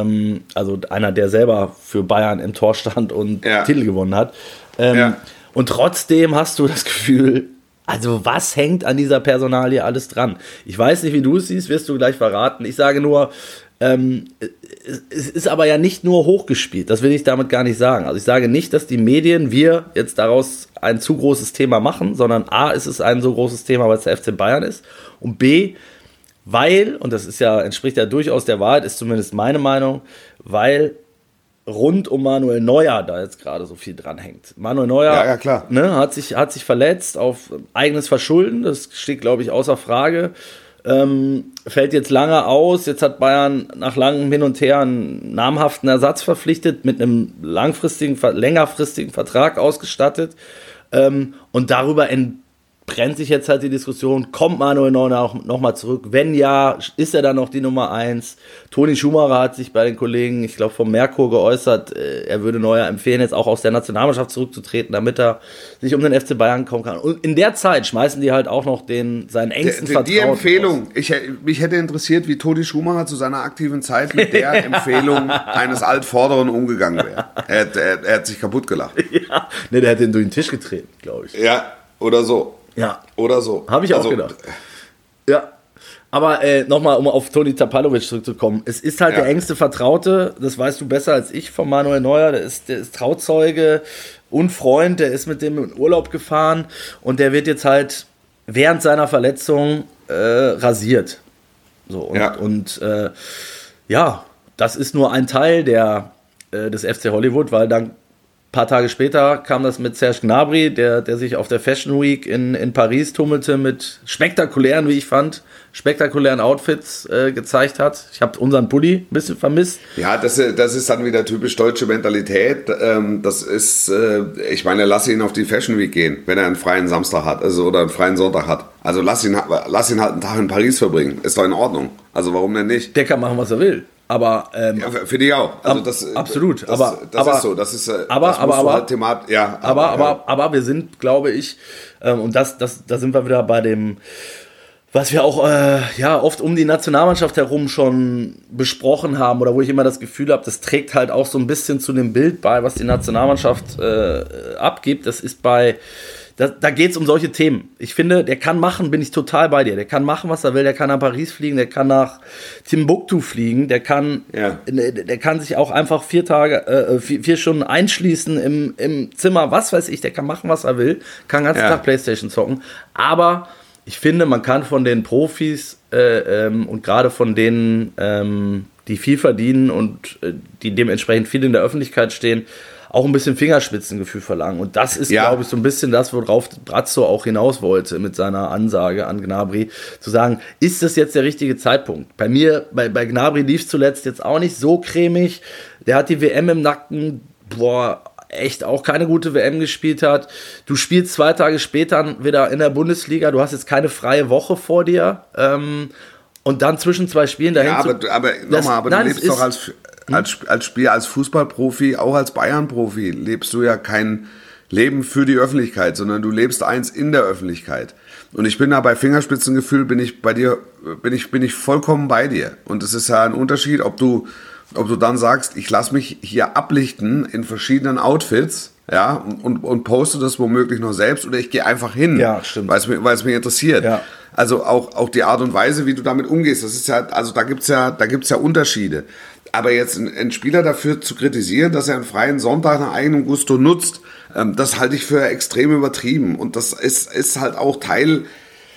Also einer, der selber für Bayern im Tor stand und ja. Titel gewonnen hat. Ähm, ja. Und trotzdem hast du das Gefühl, also was hängt an dieser Personalie alles dran? Ich weiß nicht, wie du es siehst, wirst du gleich verraten. Ich sage nur, ähm, es ist aber ja nicht nur hochgespielt, das will ich damit gar nicht sagen. Also ich sage nicht, dass die Medien, wir jetzt daraus ein zu großes Thema machen, sondern A, ist es ein so großes Thema, weil es der F C Bayern ist und B, weil, und das ist ja, entspricht ja durchaus der Wahrheit, ist zumindest meine Meinung, weil rund um Manuel Neuer da jetzt gerade so viel dran hängt. Manuel Neuer ja, ja, klar. Ne, hat, sich, hat sich verletzt auf eigenes Verschulden, das steht, glaube ich, außer Frage. Ähm, fällt jetzt lange aus, jetzt hat Bayern nach langem Hin und Her einen namhaften Ersatz verpflichtet, mit einem langfristigen, längerfristigen Vertrag ausgestattet. Ähm, und darüber in brennt sich jetzt halt die Diskussion, kommt Manuel Neuer noch mal zurück? Wenn ja, ist er dann noch die Nummer eins? Toni Schumacher hat sich bei den Kollegen, ich glaube vom Merkur geäußert, er würde Neuer empfehlen, jetzt auch aus der Nationalmannschaft zurückzutreten, damit er sich um den F C Bayern kommen kann. Und in der Zeit schmeißen die halt auch noch den, seinen engsten Vertrauten. Die Empfehlung, ich, mich hätte interessiert, wie Toni Schumacher zu seiner aktiven Zeit mit der Empfehlung eines Altvorderen umgegangen wäre. Er, er, er hat sich kaputt gelacht. Ja, ne, der hat den durch den Tisch getreten, glaube ich. Ja, oder so. Ja. Oder so. Habe ich auch also, gedacht. Ja. Aber äh, nochmal, um auf Toni Tapalovic zurückzukommen. Es ist halt ja. der engste Vertraute, das weißt du besser als ich, von Manuel Neuer. Der ist, der ist Trauzeuge und Freund, der ist mit dem in Urlaub gefahren und der wird jetzt halt während seiner Verletzung äh, rasiert. So, und ja, und, äh, ja das ist nur ein Teil der, äh, des F C Hollywood, weil dann ein paar Tage später kam das mit Serge Gnabry, der, der sich auf der Fashion Week in, in Paris tummelte mit spektakulären, wie ich fand, spektakulären Outfits äh, gezeigt hat. Ich habe unseren Pulli ein bisschen vermisst. Ja, das, das ist dann wieder typisch deutsche Mentalität. Ähm, das ist, äh, ich meine, lass ihn auf die Fashion Week gehen, wenn er einen freien Samstag hat, also oder einen freien Sonntag hat. Also lass ihn, lass ihn halt einen Tag in Paris verbringen. Ist doch in Ordnung. Also warum denn nicht? Der kann machen, was er will. Aber ähm, ja, finde ich auch. Also das, absolut. Das, aber das aber, ist so. Das ist. Aber das aber aber, halt Themat, ja, aber, aber, ja. aber aber wir sind, glaube ich, ähm, und das das da sind wir wieder bei dem, was wir auch äh, ja oft um die Nationalmannschaft herum schon besprochen haben oder wo ich immer das Gefühl habe, das trägt halt auch so ein bisschen zu dem Bild bei, was die Nationalmannschaft äh, abgibt. Das ist bei Da, da geht es um solche Themen. Ich finde, der kann machen, bin ich total bei dir. Der kann machen, was er will. Der kann nach Paris fliegen, der kann nach Timbuktu fliegen, der kann, ja. der, der kann sich auch einfach vier Tage, äh, vier, vier Stunden einschließen im, im Zimmer, was weiß ich. Der kann machen, was er will, kann den ganzen ja. Tag Playstation zocken. Aber ich finde, man kann von den Profis äh, ähm, und gerade von denen, ähm, die viel verdienen und äh, die dementsprechend viel in der Öffentlichkeit stehen, auch ein bisschen Fingerspitzengefühl verlangen. Und das ist, ja. glaube ich, so ein bisschen das, worauf Brazzo auch hinaus wollte mit seiner Ansage an Gnabry, zu sagen, ist das jetzt der richtige Zeitpunkt? Bei mir, bei, bei Gnabry lief es zuletzt jetzt auch nicht so cremig. Der hat die W M im Nacken, boah, echt auch keine gute W M gespielt hat. Du spielst zwei Tage später wieder in der Bundesliga, du hast jetzt keine freie Woche vor dir. Ähm, und dann zwischen zwei Spielen dahin. Ja, aber, zu, aber nochmal, aber nein, du lebst doch als... Als, als Spieler, als Fußballprofi, auch als Bayern-Profi, lebst du ja kein Leben für die Öffentlichkeit, sondern du lebst eins in der Öffentlichkeit. Und ich bin da bei Fingerspitzengefühl, bin ich bei dir, bin ich, bin ich vollkommen bei dir. Und es ist ja ein Unterschied, ob du ob du dann sagst, ich lasse mich hier ablichten in verschiedenen Outfits, ja, und, und, und poste das womöglich noch selbst oder ich gehe einfach hin, ja, stimmt. weil es mir, weil es mich interessiert. Ja. Also auch, auch die Art und Weise, wie du damit umgehst, das ist ja, also da gibt's ja, da gibt's ja Unterschiede. Aber jetzt einen, einen Spieler dafür zu kritisieren, dass er einen freien Sonntag nach eigenem Gusto nutzt, ähm, das halte ich für extrem übertrieben. Und das ist, ist halt auch Teil,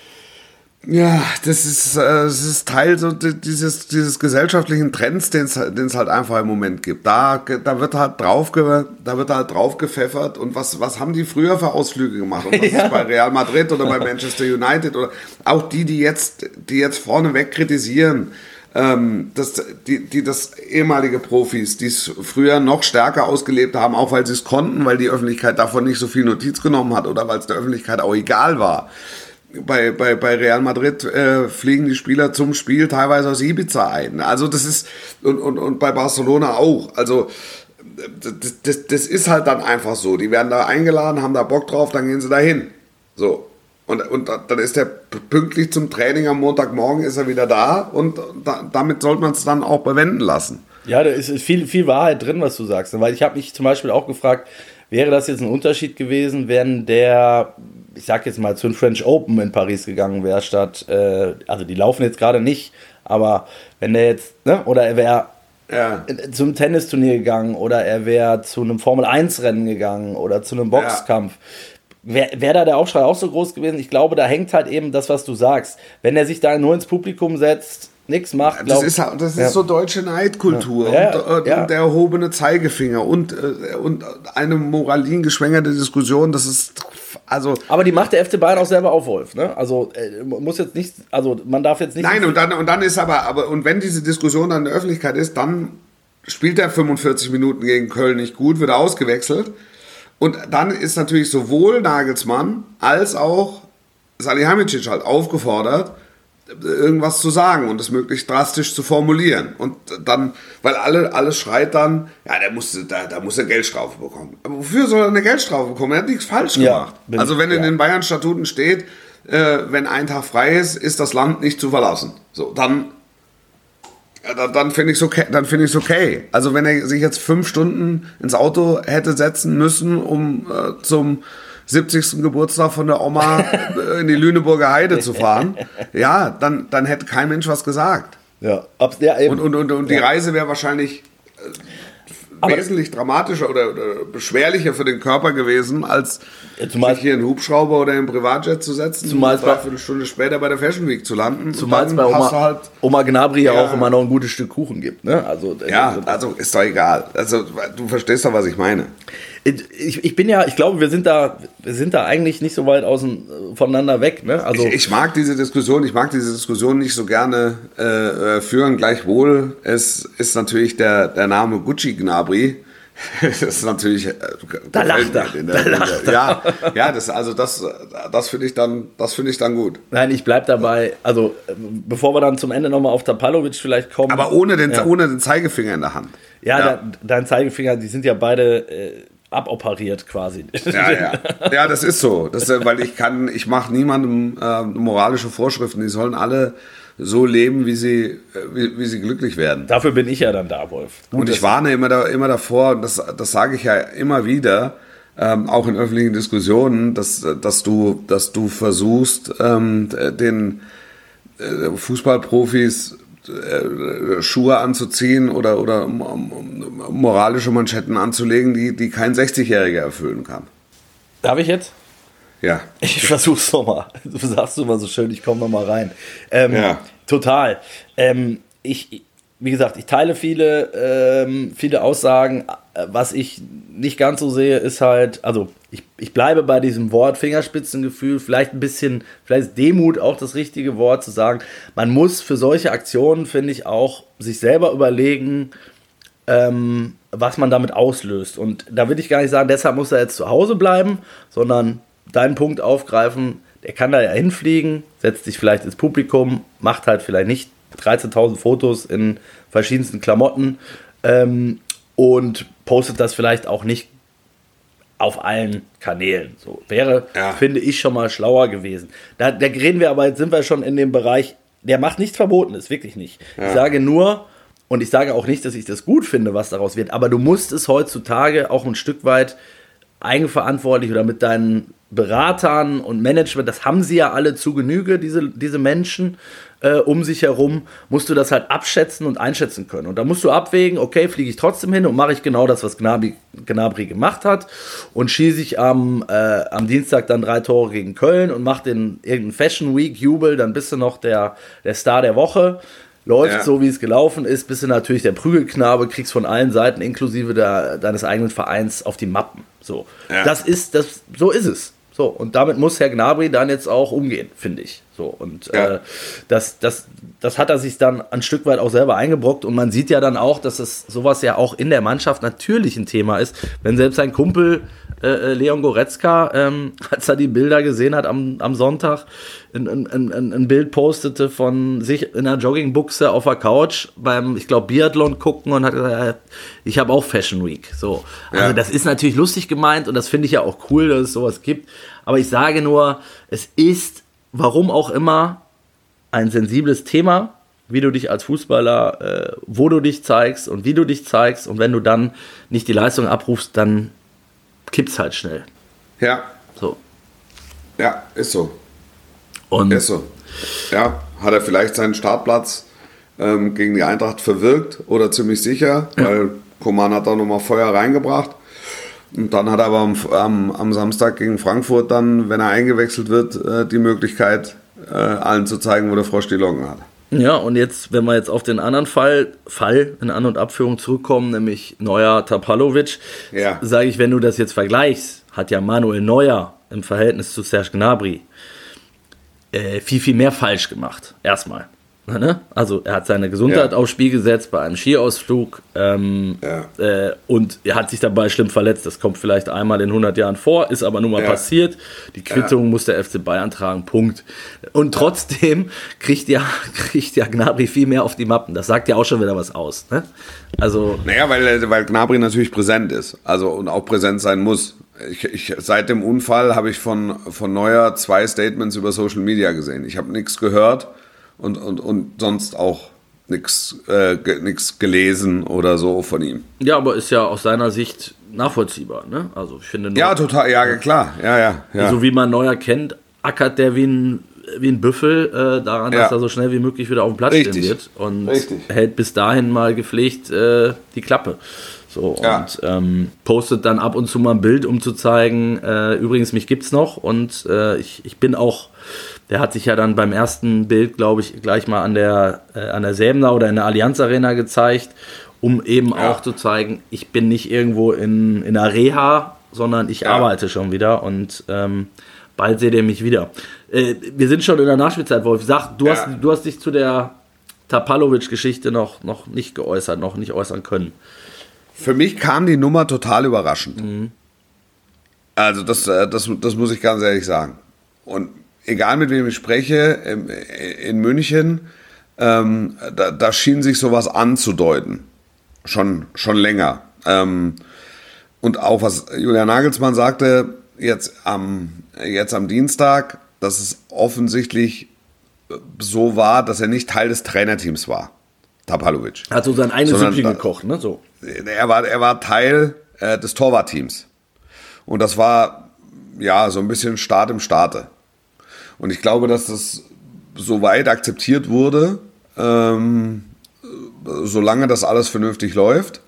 ja, das ist, äh, das ist Teil so dieses, dieses gesellschaftlichen Trends, den es halt einfach im Moment gibt. Da, da wird halt drauf, da wird halt drauf gepfeffert. Und was, was haben die früher für Ausflüge gemacht? Und was ja. ist bei Real Madrid oder bei Manchester United oder auch die, die jetzt, die jetzt vorneweg kritisieren, ähm, das, die, die das ehemalige Profis, die es früher noch stärker ausgelebt haben, auch weil sie es konnten, weil die Öffentlichkeit davon nicht so viel Notiz genommen hat oder weil es der Öffentlichkeit auch egal war. Bei, bei, bei Real Madrid äh, fliegen die Spieler zum Spiel teilweise aus Ibiza ein. Also das ist, und, und, und bei Barcelona auch. Also das, das, das ist halt dann einfach so. Die werden da eingeladen, haben da Bock drauf, dann gehen sie da hin. So. Und, und dann ist der pünktlich zum Training am Montagmorgen ist er wieder da und da, damit sollte man es dann auch bewenden lassen. Ja, da ist viel, viel Wahrheit drin, was du sagst. Weil ich habe mich zum Beispiel auch gefragt, wäre das jetzt ein Unterschied gewesen, wenn der, ich sag jetzt mal, zu den French Open in Paris gegangen wäre, statt, äh, also die laufen jetzt gerade nicht, aber wenn der jetzt, ne, oder er wäre ja. zum Tennisturnier gegangen oder er wäre zu einem Formel eins Rennen gegangen oder zu einem Boxkampf, ja. wäre wär da der Aufschrei auch so groß gewesen? Ich glaube, da hängt halt eben das, was du sagst. Wenn er sich da nur ins Publikum setzt, nichts macht. Das ist, das ist ja. so deutsche Neidkultur ja. Ja, und, ja. und der erhobene Zeigefinger und, und eine moralingeschwängerte Diskussion, das ist also... Aber die macht der F C Bayern auch selber auf, Wolf, ne? Also muss jetzt nicht, also man darf jetzt nicht... Nein, und dann, und dann ist aber, aber, und wenn diese Diskussion dann in der Öffentlichkeit ist, dann spielt er fünfundvierzig Minuten gegen Köln nicht gut, wird ausgewechselt und dann ist natürlich sowohl Nagelsmann als auch Salihamidzic halt aufgefordert, irgendwas zu sagen und es möglichst drastisch zu formulieren. Und dann, weil alle, alles schreit dann, ja, der muss, da, da muss er Geldstrafe bekommen. Aber wofür soll er eine Geldstrafe bekommen? Er hat nichts falsch gemacht. Ja, also wenn ich, in ja. den Bayern-Statuten steht, äh, wenn ein Tag frei ist, ist das Land nicht zu verlassen. So, dann, ja, dann, dann finde ich es okay, dann finde ich es okay. Also wenn er sich jetzt fünf Stunden ins Auto hätte setzen müssen, um äh, zum siebzigsten Geburtstag von der Oma in die Lüneburger Heide zu fahren, ja, dann, dann hätte kein Mensch was gesagt. Ja, ja eben. Und, und, und, und die ja. Reise wäre wahrscheinlich äh, wesentlich dramatischer oder, oder beschwerlicher für den Körper gewesen, als ja, zumal, sich hier in einen Hubschrauber oder in einen Privatjet zu setzen und eine Dreiviertelstunde später bei der Fashion Week zu landen. Zumal es bei Oma, halt, Oma Gnabry ja auch immer noch ein gutes Stück Kuchen gibt. Ne? Also, ja, also ist doch egal. Also du verstehst doch, was ich meine. Ich, ich bin ja, ich glaube, wir sind da, wir sind da eigentlich nicht so weit außen voneinander weg. Ne? Also ich, ich mag diese Diskussion, ich mag diese Diskussion nicht so gerne äh, führen. Gleichwohl, es ist natürlich der, der Name Gucci Gnabry. Das ist natürlich. Äh, da lacht er. In der, da lacht in der, ja, ja, das also das, das finde ich dann, das finde ich dann gut. Nein, ich bleib dabei. Also bevor wir dann zum Ende nochmal auf Tapalovic vielleicht kommen. Aber ohne den, ja. ohne den Zeigefinger in der Hand. Ja, ja. Da, dein Zeigefinger, die sind ja beide. Äh, aboperiert quasi. Ja, ja. Ja, das ist so. Das, weil ich kann, ich mache niemandem äh, moralische Vorschriften. Die sollen alle so leben, wie sie, wie, wie sie glücklich werden. Dafür bin ich ja dann da, Wolf. Gut, und ich warne immer, da, immer davor, und das, das sage ich ja immer wieder, ähm, auch in öffentlichen Diskussionen, dass, dass, du, dass du versuchst, ähm, den äh, Fußballprofis Schuhe anzuziehen oder, oder moralische Manschetten anzulegen, die, die kein sechzigjähriger erfüllen kann. Darf ich jetzt? Ja. Ich versuch's nochmal. Du sagst immer so schön, ich komme nochmal rein. Ähm, ja. Total. Ähm, ich, wie gesagt, ich teile viele, ähm, viele Aussagen. Was ich nicht ganz so sehe, ist halt, also ich, ich bleibe bei diesem Wort Fingerspitzengefühl, vielleicht ein bisschen, vielleicht ist Demut auch das richtige Wort, zu sagen, man muss für solche Aktionen, finde ich, auch sich selber überlegen, ähm, was man damit auslöst. Und da will ich gar nicht sagen, deshalb muss er jetzt zu Hause bleiben, sondern deinen Punkt aufgreifen, der kann da ja hinfliegen, setzt sich vielleicht ins Publikum, macht halt vielleicht nicht dreizehntausend Fotos in verschiedensten Klamotten, ähm, und postet das vielleicht auch nicht auf allen Kanälen. So wäre, ja. finde ich, schon mal schlauer gewesen. Da, da reden wir aber, jetzt sind wir schon in dem Bereich, der macht nichts Verbotenes, wirklich nicht. Ja. Ich sage nur, Und ich sage auch nicht, dass ich das gut finde, was daraus wird, aber du musst es heutzutage auch ein Stück weit eigenverantwortlich oder mit deinen Beratern und Management, das haben sie ja alle zu Genüge, diese, diese Menschen äh, um sich herum, musst du das halt abschätzen und einschätzen können. Und da musst du abwägen, okay, fliege ich trotzdem hin und mache ich genau das, was Gnabry, Gnabry gemacht hat und schieße ich am, äh, am Dienstag dann drei Tore gegen Köln und mache den irgendeinen Fashion Week Jubel, dann bist du noch der, der Star der Woche. Läuft ja. so, wie es gelaufen ist, bist du natürlich der Prügelknabe, kriegst von allen Seiten, inklusive der, deines eigenen Vereins, auf die Mappen. So, ja. das ist, das, so ist es. So, und damit muss Herr Gnabry dann jetzt auch umgehen, finde ich. So, und ja. äh, das, das, das hat er sich dann ein Stück weit auch selber eingebrockt. Und man sieht ja dann auch, dass es sowas ja auch in der Mannschaft natürlich ein Thema ist. Wenn selbst sein Kumpel äh, Leon Goretzka, ähm, als er die Bilder gesehen hat am, am Sonntag, ein, ein, ein, ein Bild postete von sich in einer Joggingbuchse auf der Couch beim, ich glaube, Biathlon gucken und hat gesagt, ich habe auch Fashion Week. So. Also ja. das ist natürlich lustig gemeint und das finde ich ja auch cool, dass es sowas gibt. Aber ich sage nur, es ist, warum auch immer, ein sensibles Thema, wie du dich als Fußballer, äh, wo du dich zeigst und wie du dich zeigst. Und wenn du dann nicht die Leistung abrufst, dann kippt's halt schnell. Ja. So. Ja, ist so. Und ist so. Ja, hat er vielleicht seinen Startplatz ähm, gegen die Eintracht verwirkt oder ziemlich sicher, ja. weil Coman hat da nochmal Feuer reingebracht. Und dann hat er aber am, am, am Samstag gegen Frankfurt dann, wenn er eingewechselt wird, äh, die Möglichkeit, äh, allen zu zeigen, wo der Frosch die Locken hat. Ja, und jetzt, wenn wir jetzt auf den anderen Fall, Fall in An- und Abführung zurückkommen, nämlich Neuer Tapalovic, ja. sage ich, wenn du das jetzt vergleichst, hat ja Manuel Neuer im Verhältnis zu Serge Gnabry äh, viel, viel mehr falsch gemacht. Erstmal. Ne? Also er hat seine Gesundheit ja. aufs Spiel gesetzt bei einem Skiausflug ähm, ja. äh, und er hat sich dabei schlimm verletzt. Das kommt vielleicht einmal in hundert Jahren vor, ist aber nun mal ja. passiert. Die Quittung ja. muss der F C Bayern tragen, Punkt. Und trotzdem ja. kriegt, ja, kriegt ja Gnabry viel mehr auf die Mappen. Das sagt ja auch schon wieder was aus. Ne? Also, naja, weil, weil Gnabry natürlich präsent ist, also und auch präsent sein muss. Ich, ich, seit dem Unfall habe ich von, von Neuer zwei Statements über Social Media gesehen. Ich habe nichts gehört. Und, und, und sonst auch nichts äh, ge, gelesen oder so von ihm. Ja, aber ist ja aus seiner Sicht nachvollziehbar, ne? Also ich finde... Ja, total, ja, klar, ja, ja. ja. So wie man Neuer kennt, ackert der wie ein, wie ein Büffel äh, daran, ja. dass er so schnell wie möglich wieder auf dem Platz Richtig. stehen wird. Und Richtig. hält bis dahin mal gepflegt äh, die Klappe. So, ja. und ähm, postet dann ab und zu mal ein Bild, um zu zeigen, äh, übrigens, mich gibt's noch und äh, ich, ich bin auch... Der hat sich ja dann beim ersten Bild, glaube ich, gleich mal an der, äh, an der Säbener oder in der Allianz Arena gezeigt, um eben ja. auch zu zeigen, ich bin nicht irgendwo in, in einer Reha, sondern ich ja. arbeite schon wieder und ähm, bald seht ihr mich wieder. Äh, wir sind schon in der Nachspielzeit, Wolf. Sag, du, ja. hast, du hast dich zu der Tapalovic-Geschichte noch, noch nicht geäußert, noch nicht äußern können. Für mich kam die Nummer total überraschend. Mhm. Also das, das, das muss ich ganz ehrlich sagen. Und egal mit wem ich spreche, in München, ähm, da, da schien sich sowas anzudeuten. Schon, schon länger. Ähm, und auch was Julian Nagelsmann sagte, jetzt am, jetzt am Dienstag, dass es offensichtlich so war, dass er nicht Teil des Trainerteams war, Tapalovic. Er hat so sein eigenes Süppchen gekocht, ne? So. Er war, er war Teil äh, des Torwartteams. Und das war, ja, so ein bisschen Start im Starte. Und ich glaube, dass das so weit akzeptiert wurde, ähm, solange das alles vernünftig läuft,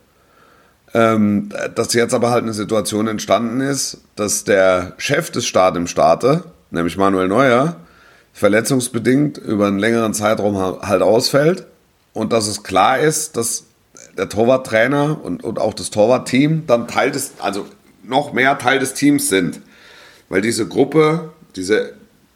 ähm, dass jetzt aber halt eine Situation entstanden ist, dass der Chef des Start im Starte, nämlich Manuel Neuer, verletzungsbedingt über einen längeren Zeitraum halt ausfällt und dass es klar ist, dass der Torwarttrainer und, und auch das Torwartteam dann Teil des, also noch mehr Teil des Teams sind. Weil diese Gruppe, diese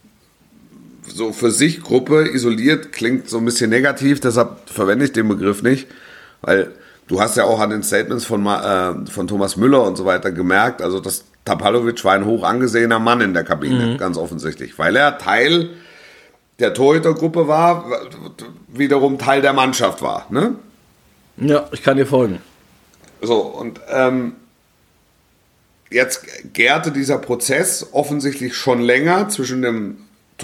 so für sich Gruppe isoliert klingt so ein bisschen negativ, deshalb verwende ich den Begriff nicht, weil du hast ja auch an den Statements von, äh, von Thomas Müller und so weiter gemerkt, also dass Tapalovic war ein hoch angesehener Mann in der Kabine, mhm. ganz offensichtlich, weil er Teil der Torhütergruppe war, wiederum Teil der Mannschaft war, ne? Ja, ich kann dir folgen. So, und ähm, jetzt gärte dieser Prozess offensichtlich schon länger zwischen dem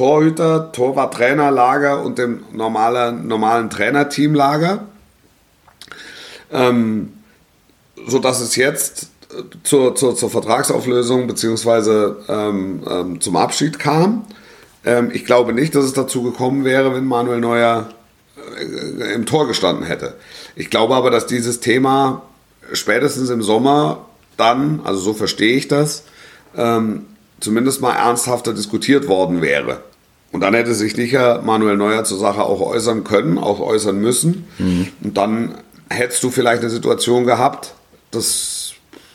Torhüter, Torwart-Trainerlager und dem normalen, normalen Trainerteamlager. ähm, sodass es jetzt zur, zur, zur Vertragsauflösung bzw. Ähm, ähm, zum Abschied kam. Ähm, ich glaube nicht, dass es dazu gekommen wäre, wenn Manuel Neuer äh, im Tor gestanden hätte. Ich glaube aber, dass dieses Thema spätestens im Sommer dann, also so verstehe ich das, ähm, zumindest mal ernsthafter diskutiert worden wäre. Und dann hätte sich sicher Manuel Neuer zur Sache auch äußern können, auch äußern müssen. Mhm. Und dann hättest du vielleicht eine Situation gehabt, dass,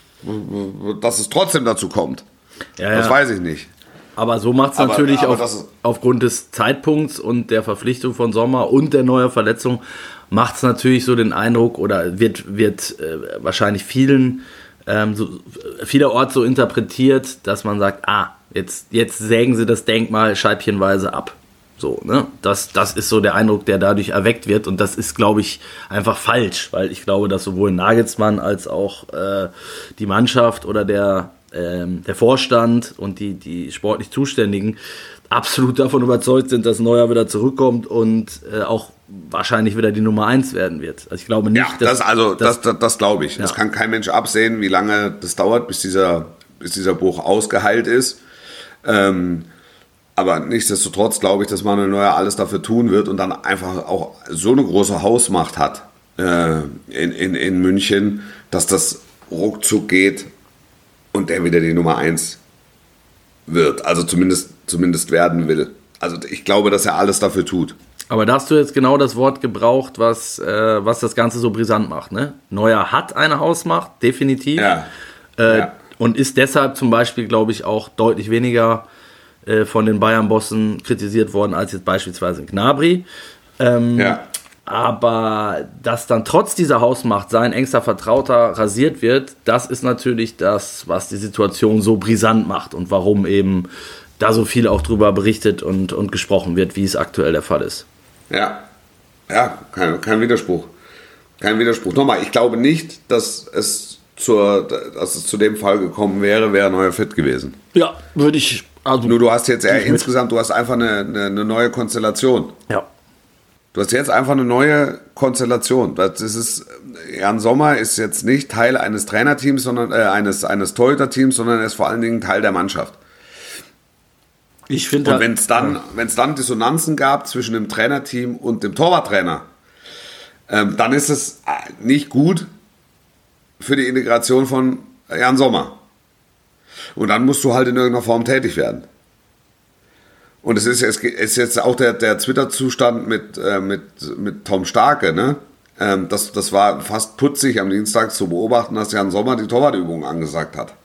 dass es trotzdem dazu kommt. Ja, das ja. weiß ich nicht. Aber so macht es natürlich aber auf, aufgrund des Zeitpunkts und der Verpflichtung von Sommer und der neuen Verletzung, macht es natürlich so den Eindruck oder wird, wird äh, wahrscheinlich vielen, ähm, so, vielerorts so interpretiert, dass man sagt, ah, jetzt, jetzt sägen sie das Denkmal scheibchenweise ab. So, ne? Das, das ist so der Eindruck, der dadurch erweckt wird und das ist, glaube ich, einfach falsch, weil ich glaube, dass sowohl Nagelsmann als auch äh, die Mannschaft oder der der Vorstand und die, die sportlich Zuständigen absolut davon überzeugt sind, dass Neuer wieder zurückkommt und äh, auch wahrscheinlich wieder die Nummer eins werden wird. Also ich glaube nicht, ja, das, dass... Also, das, das, das glaube ich. Ja. Das kann kein Mensch absehen, wie lange das dauert, bis dieser, bis dieser Bruch ausgeheilt ist. Ähm, aber nichtsdestotrotz glaube ich, dass Manuel Neuer alles dafür tun wird und dann einfach auch so eine große Hausmacht hat äh, in, in, in München, dass das ruckzuck geht und der wieder die Nummer eins wird, also zumindest, zumindest werden will. Also ich glaube, dass er alles dafür tut. Aber da hast du jetzt genau das Wort gebraucht, was, äh, was das Ganze so brisant macht. Ne? Neuer hat eine Hausmacht, definitiv. Ja. Äh, ja. Und ist deshalb zum Beispiel, glaube ich, auch deutlich weniger äh, von den Bayern-Bossen kritisiert worden, als jetzt beispielsweise Gnabry. Ähm, ja. Aber dass dann trotz dieser Hausmacht sein engster Vertrauter rasiert wird, das ist natürlich das, was die Situation so brisant macht und warum eben da so viel auch drüber berichtet und, und gesprochen wird, wie es aktuell der Fall ist. Ja, ja, kein, kein Widerspruch. Kein Widerspruch. Nochmal, ich glaube nicht, dass es, zur, dass es zu dem Fall gekommen wäre, wäre Neuer fit gewesen. Ja, würde ich... Also Nur du hast jetzt eher insgesamt, du hast einfach eine, eine, eine neue Konstellation. Ja. Du hast jetzt einfach eine neue Konstellation. Das ist, Jan Sommer ist jetzt nicht Teil eines Trainerteams, sondern äh, eines, eines Torhüter-Teams, sondern er ist vor allen Dingen Teil der Mannschaft. Ich finde, und wenn es dann, wenn es dann Dissonanzen gab zwischen dem Trainerteam und dem Torwarttrainer, ähm, dann ist es nicht gut für die Integration von Jan Sommer. Und dann musst du halt in irgendeiner Form tätig werden. Und es ist, es ist jetzt auch der, der Twitter-Zustand mit, äh, mit, mit Tom Starke, ne? Ähm, das, das war fast putzig am Dienstag zu beobachten, dass Jan Sommer die Torwartübungen angesagt hat.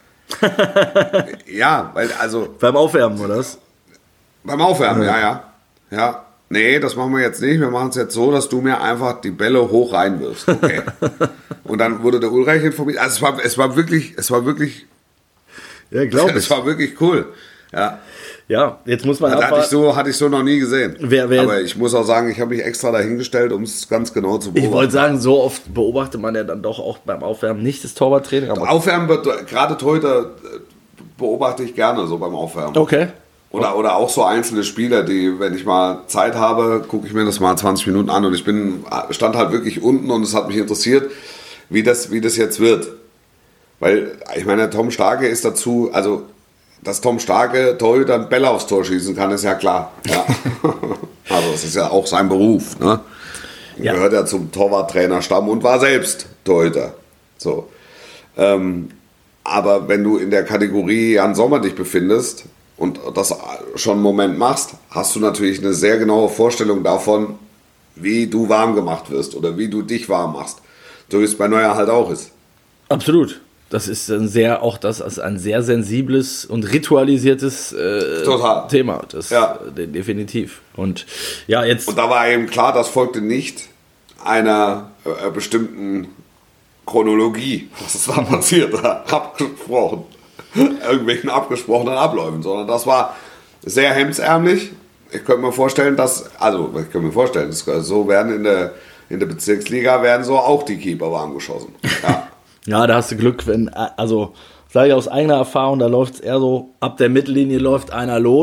Ja, weil also... Beim Aufwärmen, oder was? Beim Aufwärmen, ja, ja. Ja, nee, das machen wir jetzt nicht. Wir machen es jetzt so, dass du mir einfach die Bälle hoch reinwirfst. Okay. Und dann wurde der Ulreich informiert. Also es war, es war wirklich, es war wirklich... Ja, glaube ich. Es war wirklich cool. Ja. Ja, jetzt muss man das hatte ich so hatte ich so noch nie gesehen. Wer, wer, Aber ich muss auch sagen, ich habe mich extra dahingestellt, um es ganz genau zu beobachten. Ich wollte sagen, so oft beobachtet man ja dann doch auch beim Aufwärmen nicht das Torwarttraining. Aber Aufwärmen wird, gerade Torhüter beobachte ich gerne so beim Aufwärmen. Okay. Oder, oder auch so einzelne Spieler, die, wenn ich mal Zeit habe, gucke ich mir das mal zwanzig Minuten an und ich bin stand halt wirklich unten und es hat mich interessiert, wie das, wie das jetzt wird. Weil, ich meine, Tom Starke ist dazu, also dass Tom Starke Torhüter Bälle aufs Tor schießen kann, ist ja klar. Ja. Also das ist ja auch sein Beruf. Ne? Ja. Gehört ja zum Torwarttrainerstamm und war selbst Torhüter. So. Ähm, aber wenn du in der Kategorie Jan Sommer dich befindest und das schon einen Moment machst, hast du natürlich eine sehr genaue Vorstellung davon, wie du warm gemacht wirst oder wie du dich warm machst. So wie es bei Neuer halt auch ist. Absolut. Das ist ein sehr, auch das ist ein sehr sensibles und ritualisiertes äh, Thema. Das ja. äh, definitiv. Und ja, jetzt. Und da war eben klar, das folgte nicht einer äh, bestimmten Chronologie, was ist da passiert, abgesprochen, irgendwelchen abgesprochenen Abläufen, sondern das war sehr hemdsärmlich. Ich könnte mir vorstellen, dass, also ich könnte mir vorstellen, so werden in der, in der Bezirksliga werden so auch die Keeper warm geschossen. Ja. Ja, da hast du Glück, wenn, also sage ich aus eigener Erfahrung, da läuft es eher so, ab der Mittellinie läuft einer los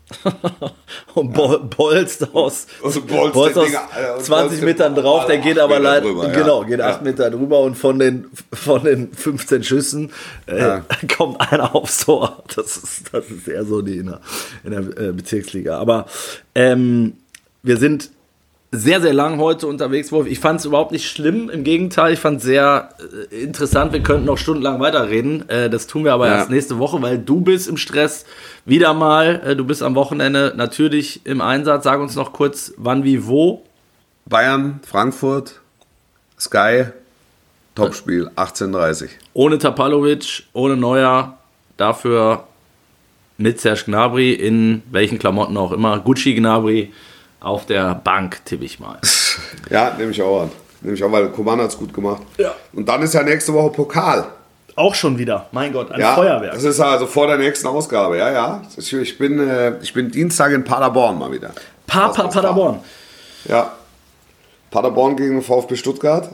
und bol- bolzt aus, und bolzt bolzt aus Dinger, Alter, zwanzig Metern drauf, der geht aber leider, drüber, genau, ja. geht acht ja. Meter drüber und von den, von den fünfzehn Schüssen äh, ja. kommt einer aufs Tor. Das ist, das ist eher so die in der, in der äh, Bezirksliga. Aber ähm, wir sind sehr, sehr lang heute unterwegs, Wolf. Ich fand es überhaupt nicht schlimm. Im Gegenteil, ich fand es sehr äh, interessant. Wir könnten noch stundenlang weiterreden. Äh, das tun wir aber ja. erst nächste Woche, weil du bist im Stress. Wieder mal. Äh, du bist am Wochenende natürlich im Einsatz. Sag uns noch kurz, wann, wie, wo. Bayern, Frankfurt, Sky, Topspiel, achtzehn Uhr dreißig. Ohne Tapalovic, ohne Neuer. Dafür mit Serge Gnabry in welchen Klamotten auch immer. Gucci Gnabry. Auf der Bank tippe ich mal. Ja, nehme ich auch an. Nehme ich auch, weil Koman hat es gut gemacht. Ja. Und dann ist ja nächste Woche Pokal. Auch schon wieder. Mein Gott, ein ja, Feuerwerk. Das ist also vor der nächsten Ausgabe. Ja, ja. Ich bin, äh, ich bin Dienstag in Paderborn mal wieder. Pa- pa- Paderborn. Ja. Paderborn gegen den VfB Stuttgart.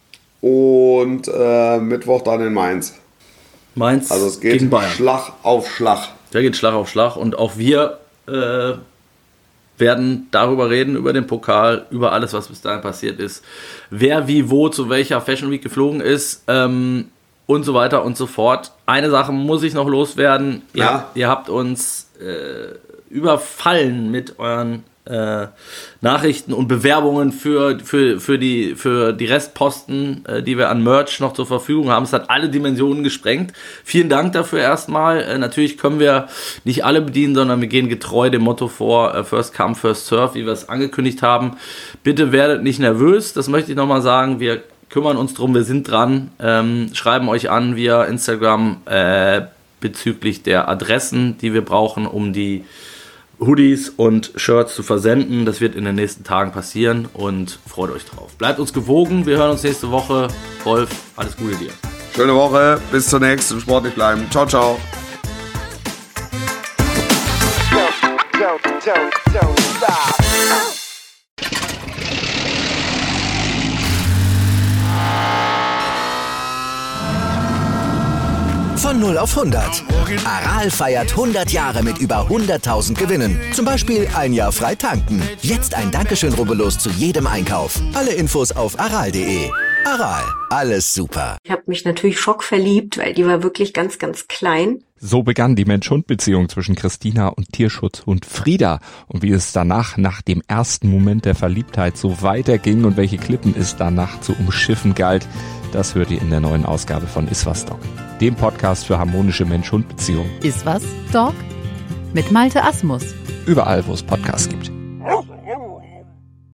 Und äh, Mittwoch dann in Mainz. Mainz also es geht gegen Bayern. Schlag auf Schlag. Da geht Schlag auf Schlag. Und auch wir äh, werden darüber reden, über den Pokal, über alles, was bis dahin passiert ist, wer wie wo zu welcher Fashion Week geflogen ist ähm, und so weiter und so fort. Eine Sache muss ich noch loswerden. Ihr, ja. habt, ihr habt uns äh, überfallen mit euren äh, Nachrichten und Bewerbungen für, für, für, die, für die Restposten, äh, die wir an Merch noch zur Verfügung haben. Es hat alle Dimensionen gesprengt. Vielen Dank dafür erstmal. Äh, natürlich können wir nicht alle bedienen, sondern wir gehen getreu dem Motto vor, äh, First Come, First Serve, wie wir es angekündigt haben. Bitte werdet nicht nervös, das möchte ich nochmal sagen. Wir kümmern uns drum, wir sind dran, ähm, schreiben euch an via Instagram äh, bezüglich der Adressen, die wir brauchen, um die Hoodies und Shirts zu versenden. Das wird in den nächsten Tagen passieren und freut euch drauf. Bleibt uns gewogen, wir hören uns nächste Woche. Wolf, alles Gute dir. Schöne Woche, bis zur nächsten, sportlich bleiben. Ciao, ciao. Von null auf hundert. Aral feiert hundert Jahre mit über hunderttausend Gewinnen. Zum Beispiel ein Jahr frei tanken. Jetzt ein Dankeschön, rubbellos zu jedem Einkauf. Alle Infos auf aral punkt de. Aral, alles super. Ich habe mich natürlich schockverliebt, weil die war wirklich ganz, ganz klein. So begann die Mensch-Hund-Beziehung zwischen Christina und Tierschutzhund Frieda. Und wie es danach, nach dem ersten Moment der Verliebtheit, so weiterging und welche Klippen es danach zu umschiffen galt, das hört ihr in der neuen Ausgabe von Iswas Dog, dem Podcast für harmonische Mensch-Hund-Beziehungen. Iswas Dog? Mit Malte Asmus. Überall, wo es Podcasts gibt.